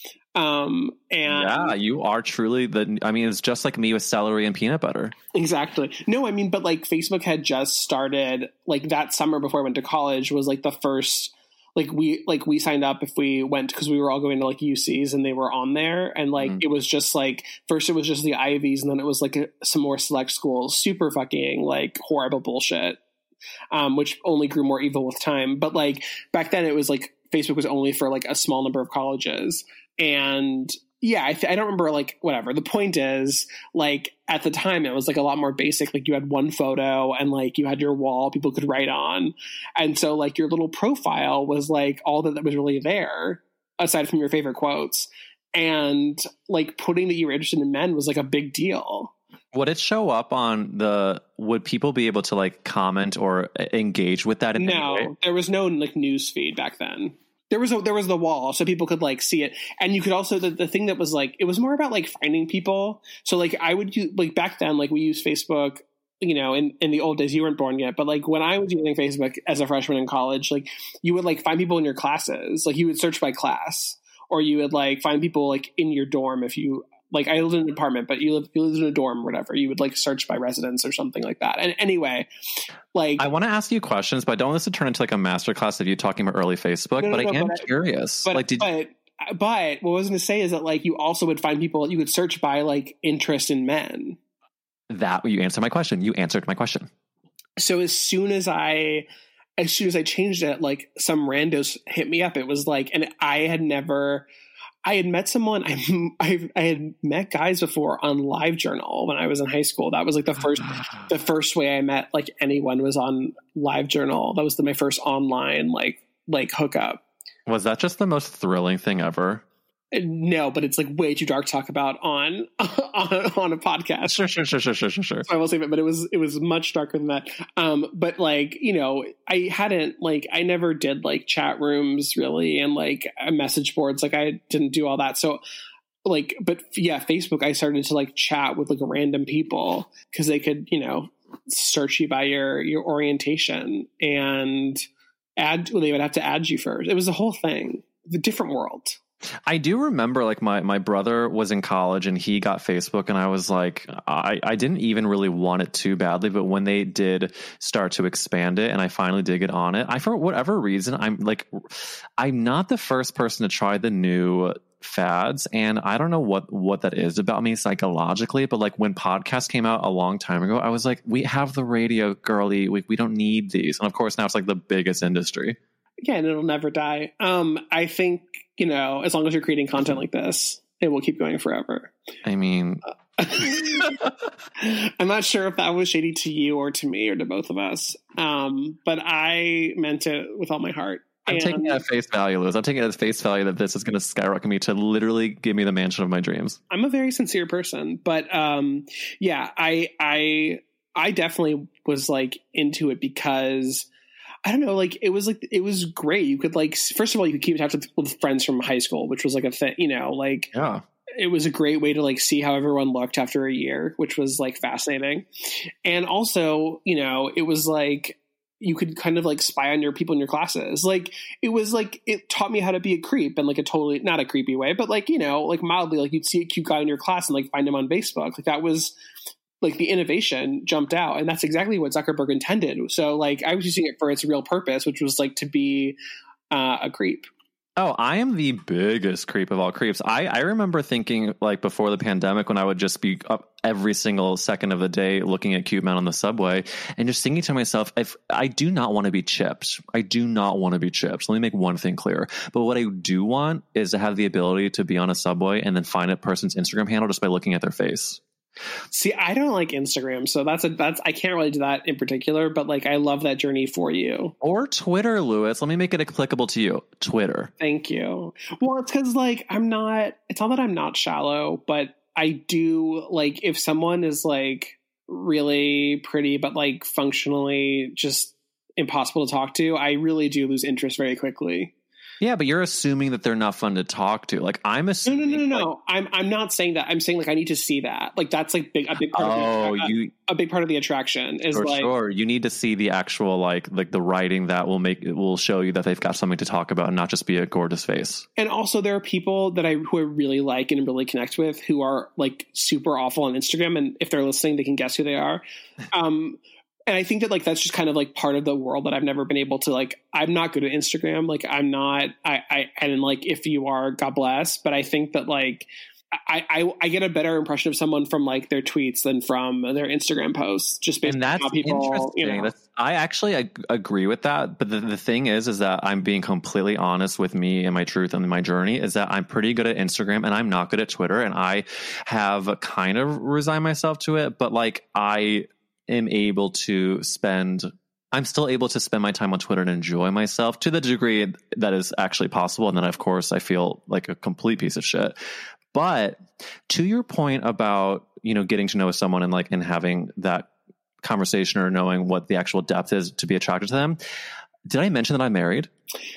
And yeah, you are truly it's just like me with celery and peanut butter. Exactly. No, I mean, but like Facebook had just started like that summer before I went to college was like the first, like we signed up if we went, because we were all going to like UCs and they were on there. And like, it was just like, first it was just the Ivies and then it was like some more select schools, super fucking like horrible bullshit, which only grew more evil with time. But like back then it was like Facebook was only for like a small number of colleges. And yeah, I don't remember like whatever. The point is like at the time it was like a lot more basic. Like you had one photo and like you had your wall people could write on. And so like your little profile was like all that was really there aside from your favorite quotes. And like putting that you were interested in men was like a big deal. Would it show up on would people be able to like comment or engage with that? No, there was no like news feed back then. There was the wall, so people could like see it, and you could also the thing that was like it was more about like finding people. So like I would use like back then like we used Facebook, you know, in the old days you weren't born yet, but like when I was using Facebook as a freshman in college, like you would like find people in your classes, like you would search by class, or you would like find people like in your dorm if you. Like I lived in an apartment, but you lived in a dorm or whatever. You would like search by residence or something like that. And anyway, like I want to ask you questions, but I don't want this to turn into like a masterclass of you talking about early Facebook. I am curious. But what I was going to say is that like you also would find people. You could search by like interest in men. That you answered my question. You answered my question. So as soon as I changed it, like some randos hit me up. It was like, and I had met someone. I had met guys before on LiveJournal when I was in high school. That was like the first way I met like anyone was on LiveJournal. That was my first online like hookup. Was that just the most thrilling thing ever? No, but it's like way too dark to talk about on a podcast. Sure. So I will say that, but it was much darker than that. But like, you know, I never did like chat rooms really and like message boards. Like I didn't do all that. So like, but yeah, Facebook, I started to like chat with like random people because they could, you know, search you by your orientation and they would have to add you first. It was a whole thing, the different world. I do remember like my brother was in college and he got Facebook and I was like, I didn't even really want it too badly. But when they did start to expand it and I finally did get on it, for whatever reason, I'm not the first person to try the new fads. And I don't know what that is about me psychologically, but like when podcasts came out a long time ago, I was like, we have the radio, girly. We don't need these. And of course now it's like the biggest industry. Yeah, and it'll never die. I think, you know, as long as you're creating content like this, it will keep going forever. I mean, I'm not sure if that was shady to you or to me or to both of us. But I meant it with all my heart. I'm taking it at face value, Liz. I'm taking it at face value that this is going to skyrocket me to literally give me the mansion of my dreams. I'm a very sincere person, but yeah, I definitely was like into it because I don't know, like it was great. You could like, first of all, you could keep in touch with friends from high school, which was like a thing, you know, like yeah. It was a great way to like see how everyone looked after a year, which was like fascinating. And also, you know, it was like you could kind of like spy on your people in your classes. Like it was like it taught me how to be a creep in like a totally not a creepy way, but like, you know, like mildly, like you'd see a cute guy in your class and like find him on Facebook. Like that was like the innovation jumped out, and that's exactly what Zuckerberg intended. So like I was using it for its real purpose, which was like to be a creep. Oh, I am the biggest creep of all creeps. I remember thinking like before the pandemic when I would just be up every single second of the day looking at cute men on the subway and just thinking to myself, if I do not want to be chipped. I do not want to be chipped. Let me make one thing clear. But what I do want is to have the ability to be on a subway and then find a person's Instagram handle just by looking at their face. See, I don't like Instagram, so that's I can't really do that in particular, but like I love that journey for you. Or Twitter, Lewis. Let me make it applicable to you. Twitter. Thank you. Well, it's because like it's not that I'm not shallow, but I do like if someone is like really pretty but like functionally just impossible to talk to, I really do lose interest very quickly. Yeah, but you're assuming that they're not fun to talk to. Like I'm assuming. No. I'm not saying that. I'm saying like I need to see that. Like that's like a big part. A big part of the attraction is sure. You need to see the actual like the writing that will show you that they've got something to talk about and not just be a gorgeous face. And also there are people that who I really like and really connect with who are like super awful on Instagram, and if they're listening, they can guess who they are. And I think that like that's just kind of like part of the world that I've never been able to like. I'm not good at Instagram. Like I'm not. And like if you are, God bless. But I think that like I get a better impression of someone from like their tweets than from their Instagram posts. Just based on how people. Interesting. I actually agree with that. But the thing is that I'm being completely honest with me and my truth and my journey is that I'm pretty good at Instagram and I'm not good at Twitter, and I have kind of resigned myself to it. But like I'm still able to spend my time on Twitter and enjoy myself to the degree that is actually possible. And then, of course, I feel like a complete piece of shit. But to your point about, getting to know someone and having that conversation or knowing what the actual depth is to be attracted to them. Did I mention that I'm married?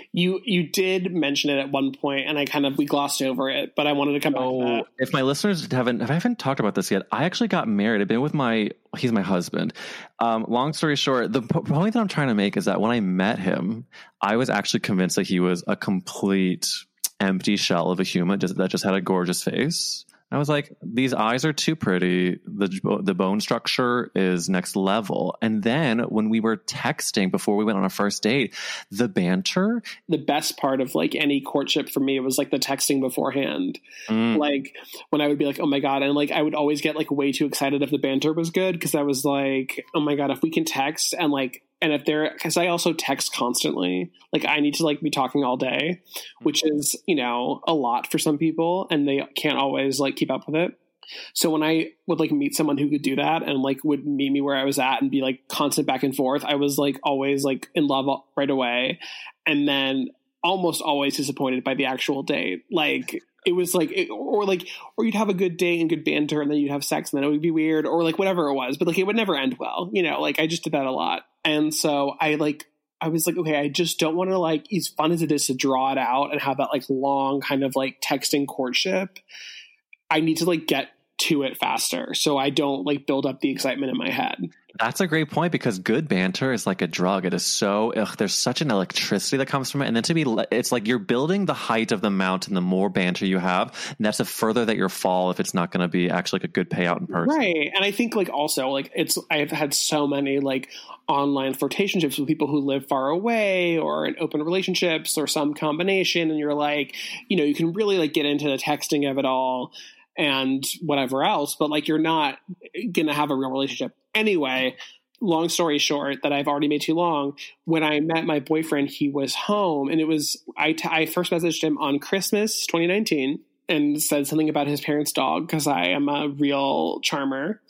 You did mention it at one point, and we glossed over it, but I wanted to come back to that. If my listeners haven't talked about this yet, I actually got married. I've been with he's my husband. Long story short, the point that I'm trying to make is that when I met him, I was actually convinced that he was a complete empty shell of a human that just had a gorgeous face. I was like, these eyes are too pretty. The bone structure is next level. And then when we were texting before we went on our first date, the banter. The best part of like any courtship for me was like the texting beforehand. Like when I would be like, oh my God. And like, I would always get like way too excited if the banter was good. Cause I was like, oh my God, if we can text and because I also text constantly, like I need to like be talking all day, which is, a lot for some people and they can't always like keep up with it. So when I would like meet someone who could do that and like would meet me where I was at and be like constant back and forth, I was like always like in love right away. And then almost always disappointed by the actual date. Like it was like, or you'd have a good date and good banter and then you'd have sex and then it would be weird or like whatever it was, but like it would never end well, like I just did that a lot. And so I was like, okay, I just don't want to like, as fun as it is to draw it out and have that like long kind of like texting courtship, I need to like get to it faster so I don't like build up the excitement in my head. That's a great point because good banter is like a drug. It is so there's such an electricity that comes from it, and then it's like you're building the height of the mountain. The more banter you have, and that's the further that you'll fall if it's not going to be actually like a good payout in person. Right, and I think like also like I've had so many like online flirtationships with people who live far away or in open relationships or some combination, and you're like, you can really like get into the texting of it all and whatever else, but like you're not gonna have a real relationship anyway. Long story short, that I've already made too long. When I met my boyfriend, he was home, and it was I first messaged him on Christmas 2019 and said something about his parents' dog because I am a real charmer,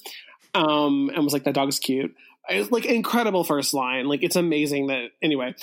and was like, that dog is cute. It's like incredible first line. Like it's amazing that anyway.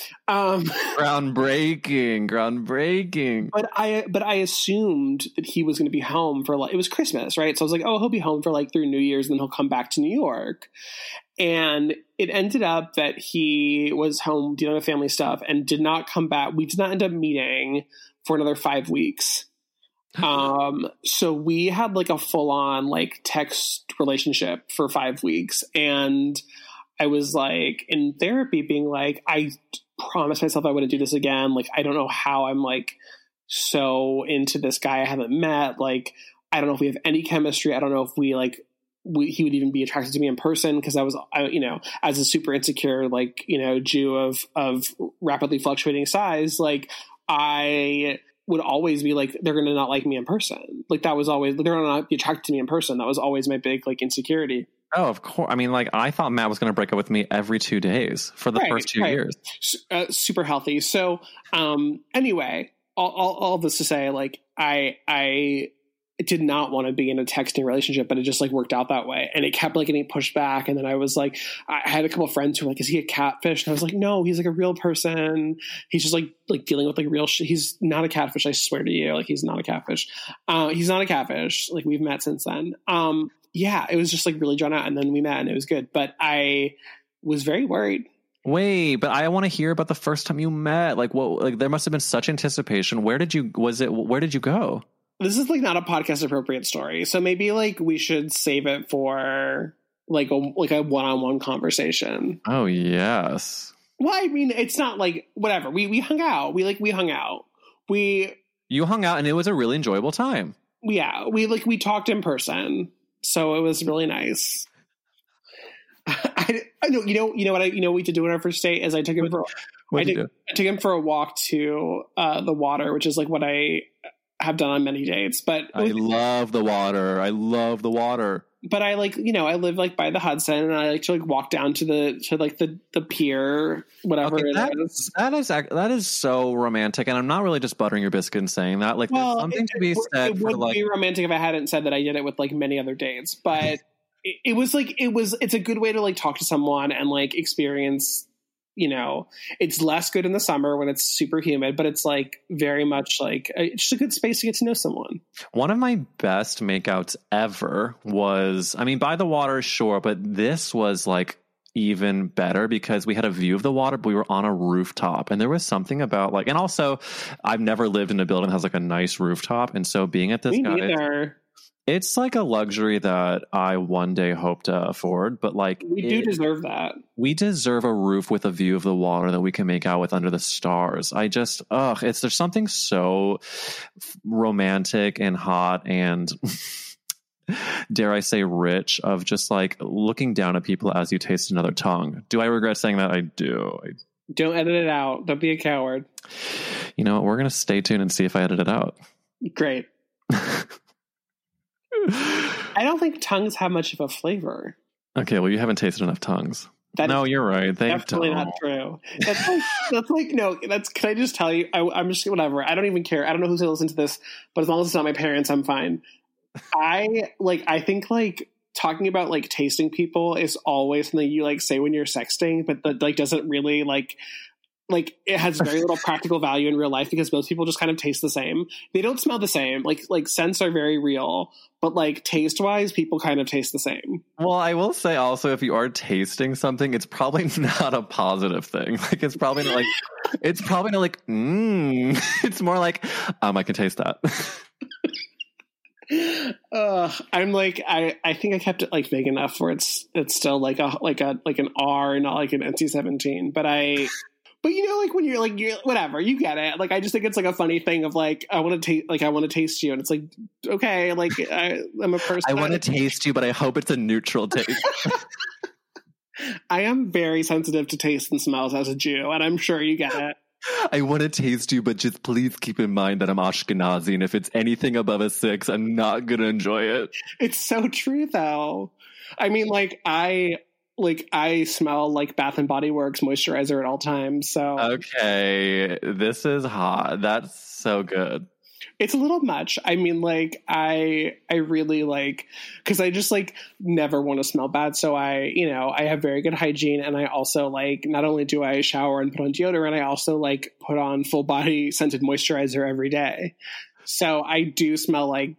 Groundbreaking. But I assumed that he was going to be home for it was Christmas, right? So I was like, oh, he'll be home for like through New Year's, and then he'll come back to New York. And it ended up that he was home dealing with family stuff and did not come back. We did not end up meeting for another 5 weeks. So we had like a full on like text relationship for 5 weeks, and I was like in therapy being like, I promised myself I wouldn't do this again. Like, I don't know how I'm like so into this guy I haven't met. Like, I don't know if we have any chemistry. I don't know if he would even be attracted to me in person. Cause I was, as a super insecure, like, Jew of rapidly fluctuating size, like I would always be like, they're going to not like me in person. Like that was always, they're going to not be attracted to me in person. That was always my big like insecurity. Oh, of course. I mean, like I thought Matt was going to break up with me every 2 days for the first 2 years. Super healthy. So anyway, all this to say, like I did not want to be in a texting relationship, but it just like worked out that way. And it kept like getting pushed back. And then I was like, I had a couple of friends who were like, is he a catfish? And I was like, no, he's like a real person. He's just like dealing with like real shit. He's not a catfish. I swear to you. Like, he's not a catfish. He's not a catfish. Like, we've met since then. Yeah, it was just like really drawn out. And then we met and it was good. But I was very worried. Wait, but I want to hear about the first time you met. Like, what? Like, there must have been such anticipation. Where did you go? This is like not a podcast appropriate story. So maybe like we should save it for like a one-on-one conversation. Oh, yes. Well, I mean, it's not like whatever. We hung out. We hung out. You hung out and it was a really enjoyable time. Yeah. We talked in person. So it was really nice. I know, you know what we did do on our first date is I took him I took him for a walk to the water, which is like what I have done on many dates. But I love the water. But I like, I live like by the Hudson, and I like to like walk down to the pier, whatever it is. That is so romantic, and I'm not really just buttering your biscuit and saying that. Like, there's something to be said. It would be romantic if I hadn't said that I did it with like many other dates, but it's a good way to like talk to someone and like experience. It's less good in the summer when it's super humid, but it's like very much like it's just a good space to get to know someone. One of my best makeouts ever was, by the water, sure, but this was like even better because we had a view of the water, but we were on a rooftop, and there was something about like, and also I've never lived in a building that has like a nice rooftop, and so being at this guy, it's like a luxury that I one day hope to afford, but like we do deserve that. We deserve a roof with a view of the water that we can make out with under the stars. There's something so romantic and hot and dare I say rich of just like looking down at people as you taste another tongue. Do I regret saying that? I do. Don't edit it out. Don't be a coward. You know what? We're going to stay tuned and see if I edit it out. Great. I don't think tongues have much of a flavor. Okay, well, you haven't tasted enough tongues. You're right. They definitely don't. Not true. That's like no. Can I just tell you? I'm just whatever. I don't even care. I don't know who's gonna listen to this, but as long as it's not my parents, I'm fine. I think like talking about like tasting people is always something you like say when you're sexting, but that like doesn't really like it has very little practical value in real life because most people just kind of taste the same. They don't smell the same. Like scents are very real, but like taste wise, people kind of taste the same. Well, I will say also, if you are tasting something, it's probably not a positive thing. Like it's probably not like, it's more like, I can taste that. I'm like, I think I kept it like big enough where it's still like an R, not like an NC-17, But like when you're whatever, you get it. Like I just think it's like a funny thing of like I want to taste you, and it's like okay, like I'm a person. I want to taste you, but I hope it's a neutral taste. I am very sensitive to taste and smells as a Jew, and I'm sure you get it. I want to taste you, but just please keep in mind that I'm Ashkenazi, and if it's anything above a 6, I'm not gonna enjoy it. It's so true, though. I mean, I smell like Bath and Body Works moisturizer at all times. So okay, this is hot. That's so good. It's a little much. I mean, like I really like because I just like never want to smell bad. So I have very good hygiene, and I also like not only do I shower and put on deodorant, I also like put on full body scented moisturizer every day. So I do smell like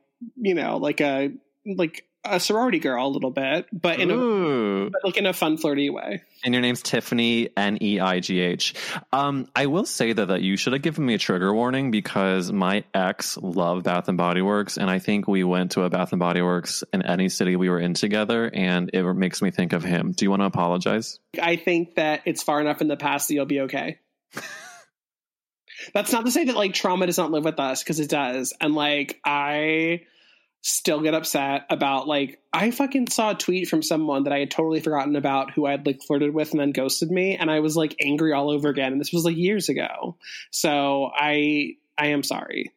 a sorority girl a little bit, but in a fun, flirty way. And your name's Tiffany, Neigh. I will say that you should have given me a trigger warning because my ex loved Bath and Body Works, and I think we went to a Bath and Body Works in any city we were in together, and it makes me think of him. Do you want to apologize? I think that it's far enough in the past that you'll be okay. That's not to say that like trauma does not live with us, because it does. And like I still get upset about like I fucking saw a tweet from someone that I had totally forgotten about who I'd like flirted with and then ghosted me, and I was like angry all over again, and this was like years ago. So I am sorry.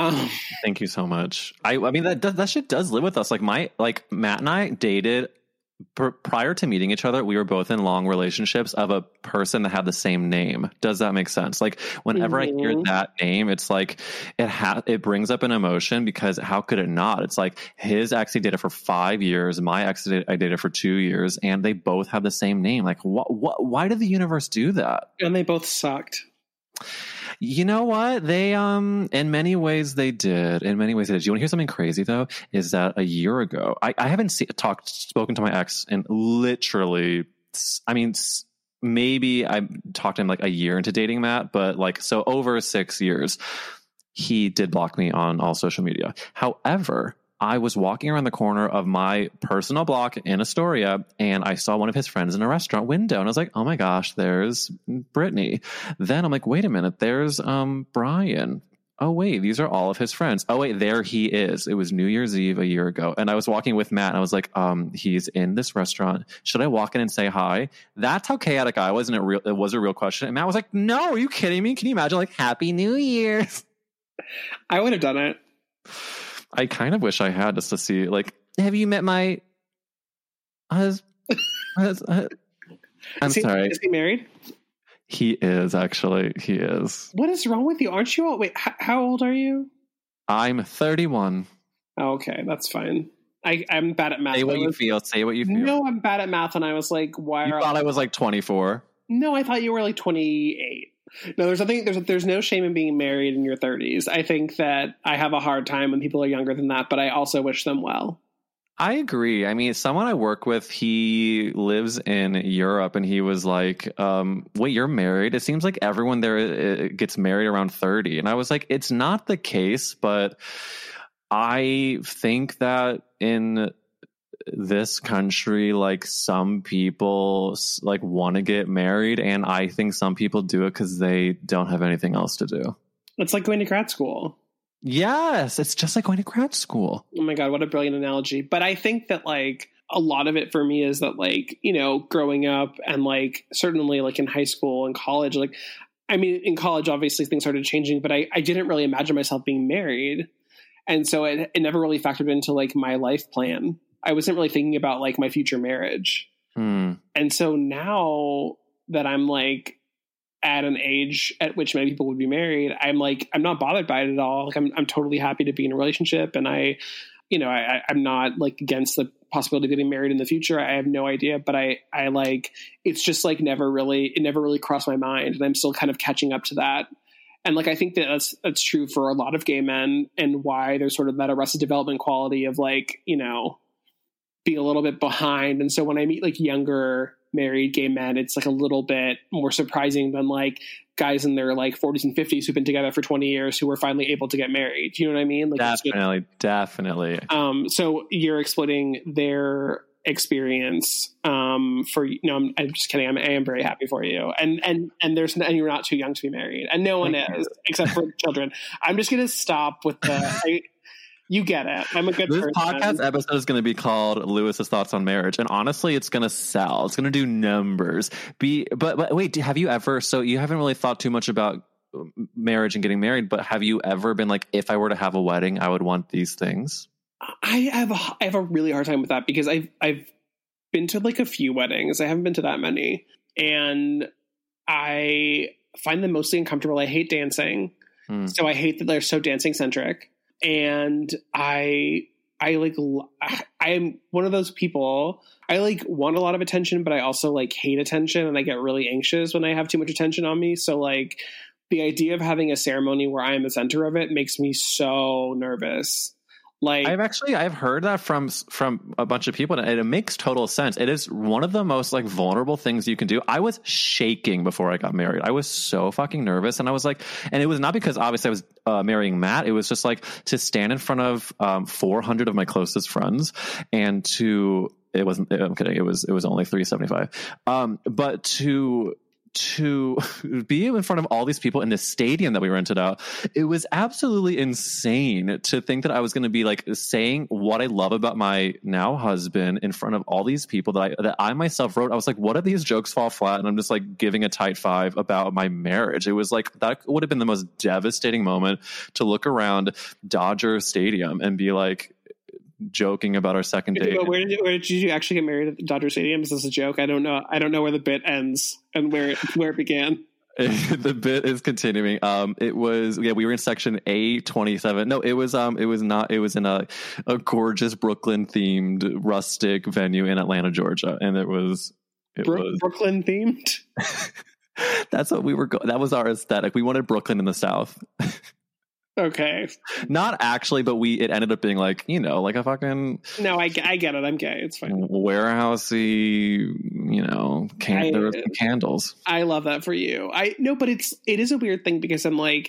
Thank you so much. I mean that shit does live with us. Like Matt and I dated prior to meeting each other, we were both in long relationships of a person that had the same name. Does that make sense? Like whenever I hear that name, it's like it brings up an emotion, because how could it not? It's like his ex he dated for 5 years, my ex I dated for 2 years, and they both have the same name. Like why did the universe do that? And they both sucked. You know what? They, in many ways they did. In many ways they did. Do you want to hear something crazy though? Is that a year ago, I haven't spoken to my ex in literally, maybe I talked to him like a year into dating Matt, but like, so over 6 years, he did block me on all social media. However, I was walking around the corner of my personal block in Astoria, and I saw one of his friends in a restaurant window, and I was like, oh my gosh, there's Brittany. Then I'm like, wait a minute, there's Brian. Oh wait, these are all of his friends. Oh wait, there he is. It was New Year's Eve a year ago, and I was walking with Matt, and I was like, he's in this restaurant. Should I walk in and say hi? That's how chaotic I was, and it was a real question. And Matt was like, no, are you kidding me? Can you imagine, like, Happy New Year's? I would have done it. I kind of wish I had, just to see, like, have you met my husband? Sorry. Is he married? He is, actually. He is. What is wrong with you? Aren't you all... Wait, how old are you? I'm 31. Oh, okay, that's fine. I'm bad at math. Say what you feel. Say what you feel. No, I'm bad at math, and I was like, why you thought I was like 24? No, I thought you were like 28. No, there's no shame in being married in your 30s. I think that I have a hard time when people are younger than that, but I also wish them well. I agree. I mean, someone I work with, he lives in Europe, and he was like, wait, you're married? It seems like everyone there gets married around 30. And I was like, it's not the case, but I think that in this country, like, some people like want to get married, and I think some people do it because they don't have anything else to do. It's like going to grad school. Yes, it's just like going to grad school. Oh my God, what a brilliant analogy. But I think that, like, a lot of it for me is that, like, you know, growing up and, like, certainly like in high school and college, like, I mean, in college, obviously things started changing, but I didn't really imagine myself being married. And so it never really factored into, like, my life plan. I wasn't really thinking about, like, my future marriage. And so now that I'm, like, at an age at which many people would be married, I'm not bothered by it at all. Like, I'm totally happy to be in a relationship, and I'm not, like, against the possibility of getting married in the future. I have no idea, but I like, it's just like never really crossed my mind, and I'm still kind of catching up to that. And, like, I think that that's true for a lot of gay men, and why there's sort of that Arrested Development quality of, like, you know, being a little bit behind. And so when I meet, like, younger married gay men, it's, like, a little bit more surprising than, like, guys in their, like, 40s and 50s who've been together for 20 years who were finally able to get married. Do you know what I mean? Like, definitely. So you're exploiting their experience I'm just kidding. I am very happy for you. And you're not too young to be married, and no one is except for children. I'm just going to stop with the... You get it. I'm a good person. This podcast episode is going to be called Lewis's Thoughts on Marriage. And honestly, it's going to sell. It's going to do numbers. But wait, have you ever, so you haven't really thought too much about marriage and getting married, but have you ever been like, if I were to have a wedding, I would want these things? I have a really hard time with that, because I've been to, like, a few weddings. I haven't been to that many. And I find them mostly uncomfortable. I hate dancing. So I hate that they're so dancing centric. And I'm one of those people. I, like, want a lot of attention, but I also, like, hate attention, and I get really anxious when I have too much attention on me. So, like, the idea of having a ceremony where I am the center of it makes me so nervous. Like, I've heard that from a bunch of people, and it makes total sense. It is one of the most, like, vulnerable things you can do. I was shaking before I got married. I was so fucking nervous, and I was like, and it was not because obviously I was marrying Matt. It was just like to stand in front of 400 of my closest friends, and it wasn't. I'm kidding. It was only 375. But to be in front of all these people in this stadium that we rented out, it was absolutely insane to think that I was going to be, like, saying what I love about my now husband in front of all these people that I myself wrote. I was like, what if these jokes fall flat? And I'm just, like, giving a tight five about my marriage. It was like, that would have been the most devastating moment, to look around Dodger Stadium and be like, joking about our second date. Where did you actually get married at Dodger Stadium? Is this a joke? I don't know where the bit ends and where it began. The bit is continuing. It was, we were in section A27. No, it was not. It was in a gorgeous Brooklyn themed rustic venue in Atlanta, Georgia, and it was Brooklyn themed. That's what we were. That was our aesthetic. We wanted Brooklyn in the South. Okay. Not actually, but it ended up being like, like a fucking. No, I get it. I'm gay. It's fine. Warehousey, there were candles. I love that for you. But it is a weird thing because I'm like,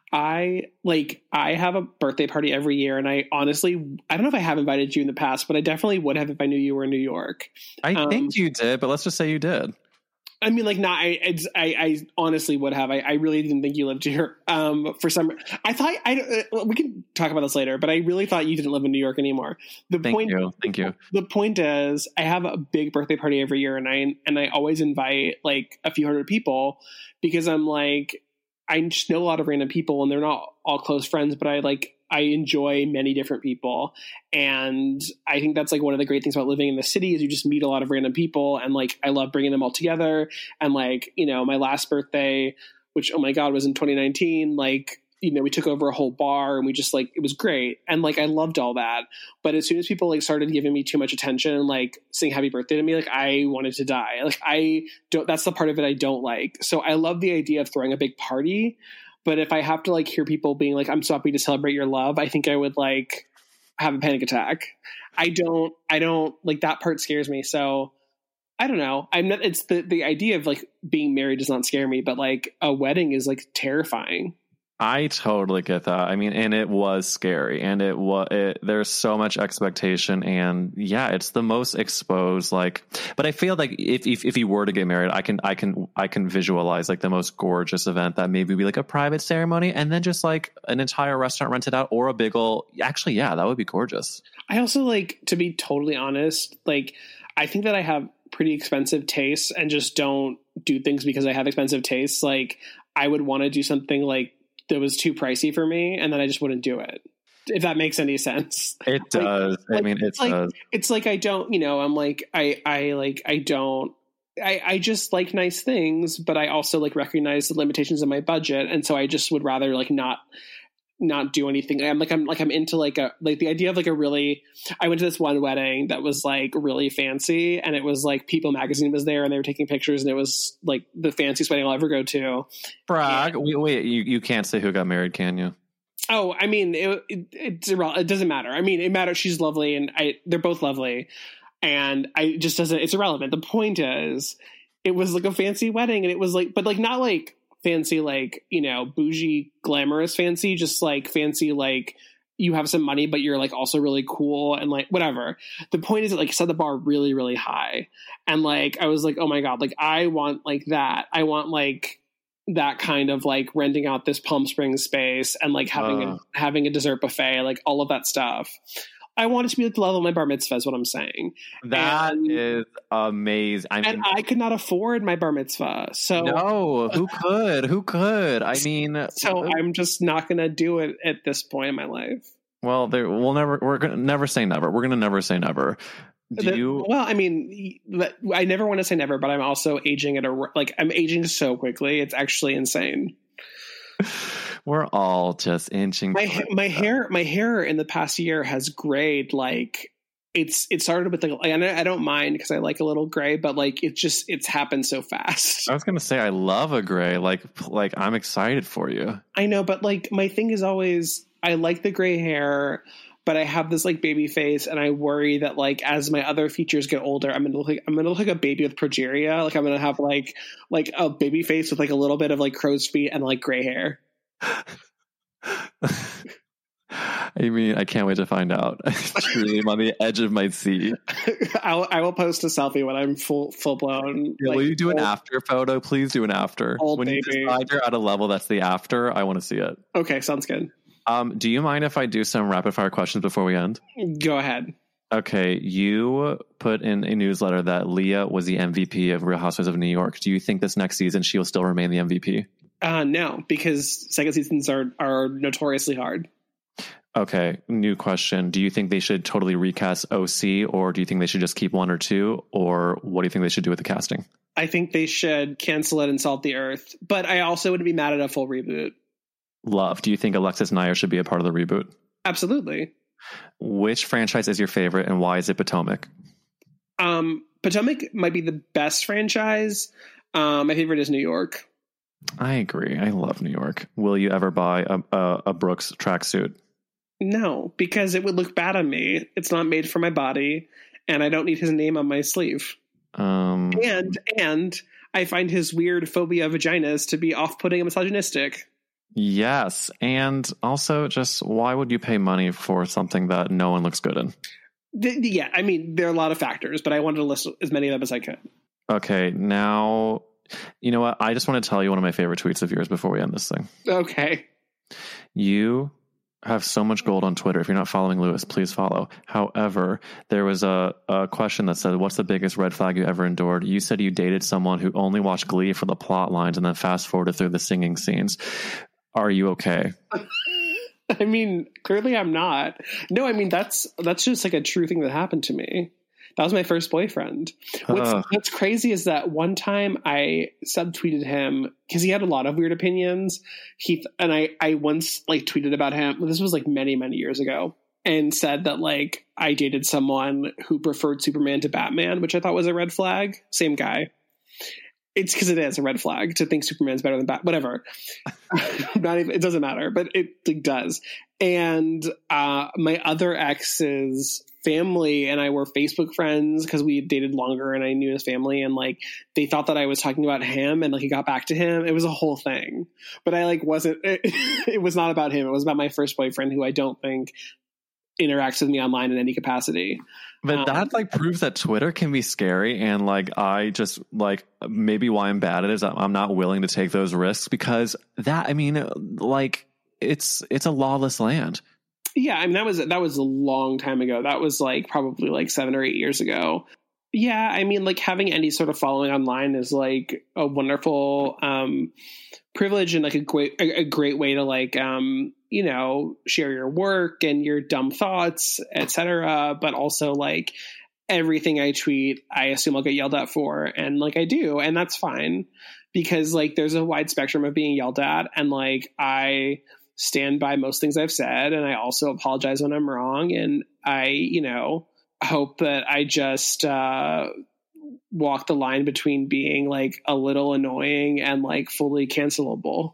I have a birthday party every year, and I honestly, I don't know if I have invited you in the past, but I definitely would have if I knew you were in New York. I think you did, but let's just say you did. I mean, like, not. I honestly would have. I really didn't think you lived here. For some, I thought we can talk about this later, but I really thought you didn't live in New York anymore. Thank you. The point is, I have a big birthday party every year, and I always invite like a few hundred people because I'm like, I just know a lot of random people, and they're not all close friends, but I enjoy many different people. And I think that's like one of the great things about living in the city is you just meet a lot of random people. And like, I love bringing them all together. And like, my last birthday, which, oh my God, was in 2019. Like, we took over a whole bar and we just like, it was great. And like, I loved all that. But as soon as people like started giving me too much attention, like saying happy birthday to me, like I wanted to die. Like that's the part of it I don't like. So I love the idea of throwing a big party. But if I have to like hear people being like, I'm so happy to celebrate your love, I think I would like have a panic attack. I don't like that part scares me. So I don't know. It's the idea of like being married does not scare me, but like a wedding is like terrifying. I totally get that. I mean, and it was scary, and there's so much expectation, and yeah, it's the most exposed. Like, but I feel like if you were to get married, I can visualize like the most gorgeous event that maybe be like a private ceremony, and then just like an entire restaurant rented out or a big old. Actually, yeah, that would be gorgeous. I also like, to be totally honest, like I think that I have pretty expensive tastes and just don't do things because I have expensive tastes. Like I would want to do something like that was too pricey for me, and then I just wouldn't do it. If that makes any sense. It does. I mean, it does. It's like, I don't, I'm like, I just like nice things, but I also like recognize the limitations of my budget. And so I just would rather like not do anything. I'm into like the idea of like I went to this one wedding that was like really fancy, and it was like People magazine was there and they were taking pictures, and it was like the fanciest wedding I'll ever go to. Brag. Wait, you can't say who got married, can you? Oh, I mean, it doesn't matter. I mean, it matters. She's lovely, and they're both lovely, and it's irrelevant. The point is, it was like a fancy wedding, and it was like, but like not like fancy, like, bougie, glamorous fancy, just like fancy, like you have some money, but you're like also really cool and like whatever. The point is, it like set the bar really, really high, and like I was like, oh my God, like I want like that. I want like that kind of like renting out this Palm Springs space and like having a dessert buffet, like all of that stuff. I want it to be at the level of my bar mitzvah is what I'm saying. That is amazing. And I could not afford my bar mitzvah. So no, who could? I mean, so I'm just not going to do it at this point in my life. Well, we're going to never say never. We're going to never say never. Well, I mean, I never want to say never, but I'm also aging I'm aging so quickly. It's actually insane. We're all just inching. My hair in the past year has grayed. Like it started with like, I don't mind because I like a little gray, but like it's happened so fast. I was gonna say I love a gray. Like I'm excited for you. I know, but like my thing is always I like the gray hair, but I have this like baby face, and I worry that like as my other features get older, I'm gonna look like a baby with progeria. Like I'm gonna have like a baby face with like a little bit of like crow's feet and like gray hair. I mean, I can't wait to find out. I'm on the edge of my seat. I will post a selfie when I'm full blown. Yeah, will you do an after photo? Please do an after. When you decide you're at a level that's the after, I want to see it. Okay, sounds good. Do you mind if I do some rapid fire questions before we end? Go ahead. Okay, you put in a newsletter that Leah was the MVP of Real Housewives of New York. Do you think this next season she will still remain the MVP? No, because second seasons are notoriously hard. Okay, new question. Do you think they should totally recast OC, or do you think they should just keep one or two, or what do you think they should do with the casting? I think they should cancel it and salt the earth, but I also wouldn't be mad at a full reboot. Love. Do you think Alexis Nyer should be a part of the reboot? Absolutely. Which franchise is your favorite, and why is it Potomac? Potomac might be the best franchise. My favorite is New York. I agree. I love New York. Will you ever buy a Brooks tracksuit? No, because it would look bad on me. It's not made for my body, and I don't need his name on my sleeve. And I find his weird phobia of vaginas to be off-putting and misogynistic. Yes, and also just why would you pay money for something that no one looks good in? Yeah, I mean, there are a lot of factors, but I wanted to list as many of them as I could. Okay, now, you know what? I just want to tell you one of my favorite tweets of yours before we end this thing. Okay. You have so much gold on Twitter. If you're not following Lewis, please follow. However, there was a question that said, what's the biggest red flag you ever endured? You said you dated someone who only watched Glee for the plot lines and then fast forwarded through the singing scenes. Are you okay? I mean, clearly I'm not. No, I mean, that's just like a true thing that happened to me. That was my first boyfriend. What's crazy is that one time I subtweeted him because he had a lot of weird opinions. I once like tweeted about him. This was like many, many years ago, and said that like I dated someone who preferred Superman to Batman, which I thought was a red flag. Same guy. It's because it is a red flag to think Superman's better than Batman. Whatever. Not even, it doesn't matter, but it like, does. And my other ex's family and I were Facebook friends because we had dated longer and I knew his family, and like they thought that I was talking about him and like he got back to him. It was a whole thing, but I like wasn't. It was not about him. It was about my first boyfriend, who I don't think interacts with me online in any capacity. But that like proves that Twitter can be scary, and like I just like maybe why I'm bad at it is I'm not willing to take those risks, because that, I mean, like it's a lawless land. Yeah, I mean that was a long time ago. That was like probably like 7 or 8 years ago. Yeah, I mean like having any sort of following online is like a wonderful privilege and like a great way to like you know, share your work and your dumb thoughts, etc. But also like everything I tweet, I assume I'll get yelled at for, and like I do, and that's fine, because like there's a wide spectrum of being yelled at, and like I stand by most things I've said, and I also apologize when I'm wrong, and I, you know, hope that I just walk the line between being like a little annoying and like fully cancelable.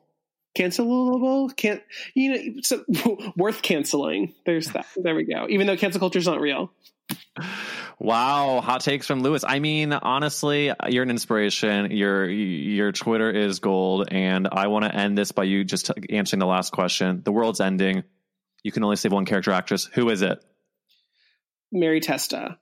Can't, you know, so, worth canceling. There's that. There we go. Even though cancel culture is not real. Wow, hot takes from Lewis. I mean, honestly, you're an inspiration. Your Twitter is gold, and I want to end this by you just answering the last question. The world's ending. You can only save one character actress. Who is it? Mary Testa.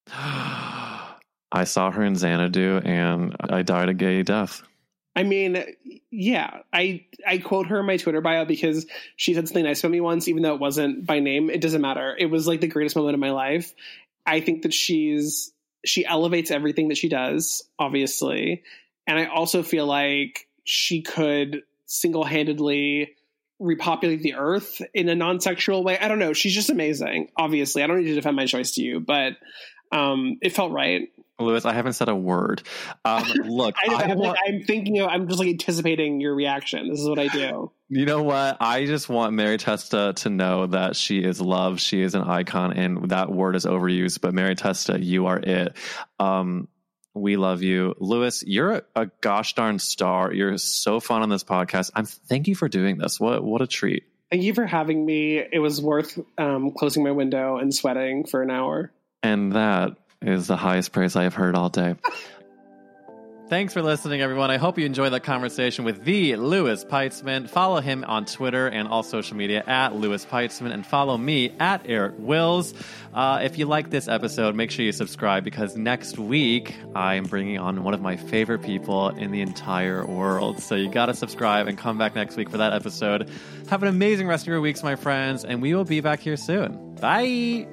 I saw her in Xanadu, and I died a gay death. I mean, yeah, I quote her in my Twitter bio because she said something nice about me once, even though it wasn't by name. It doesn't matter. It was like the greatest moment of my life. I think that she elevates everything that she does, obviously. And I also feel like she could single-handedly repopulate the earth in a non-sexual way. I don't know. She's just amazing. Obviously, I don't need to defend my choice to you, but it felt right. Lewis, I haven't said a word. Look, I'm just like anticipating your reaction. This is what I do. You know what? I just want Mary Testa to know that she is loved. She is an icon, and that word is overused. But Mary Testa, you are it. We love you, Lewis. You're a gosh darn star. You're so fun on this podcast. Thank you for doing this. What a treat. Thank you for having me. It was worth closing my window and sweating for an hour. And that is the highest praise I have heard all day. Thanks for listening, everyone. I hope you enjoyed that conversation with the Lewis Peitzman. Follow him on Twitter and all social media at Lewis Peitzman, and follow me at Eric Wills. If you like this episode, make sure you subscribe, because next week I am bringing on one of my favorite people in the entire world. So you got to subscribe and come back next week for that episode. Have an amazing rest of your weeks, my friends, and we will be back here soon. Bye.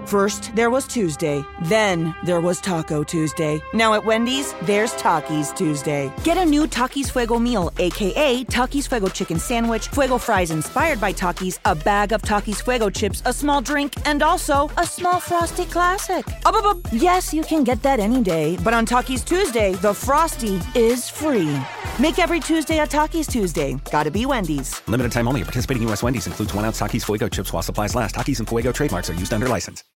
First, there was Tuesday. Then, there was Taco Tuesday. Now at Wendy's, there's Takis Tuesday. Get a new Takis Fuego meal, aka Takis Fuego chicken sandwich, Fuego fries inspired by Takis, a bag of Takis Fuego chips, a small drink, and also a small Frosty Classic. Yes, you can get that any day, but on Takis Tuesday, the Frosty is free. Make every Tuesday a Takis Tuesday. Gotta be Wendy's. Limited time only. Participating U.S. Wendy's includes 1 ounce Takis Fuego chips while supplies last. Takis and Fuego trademarks are used under license.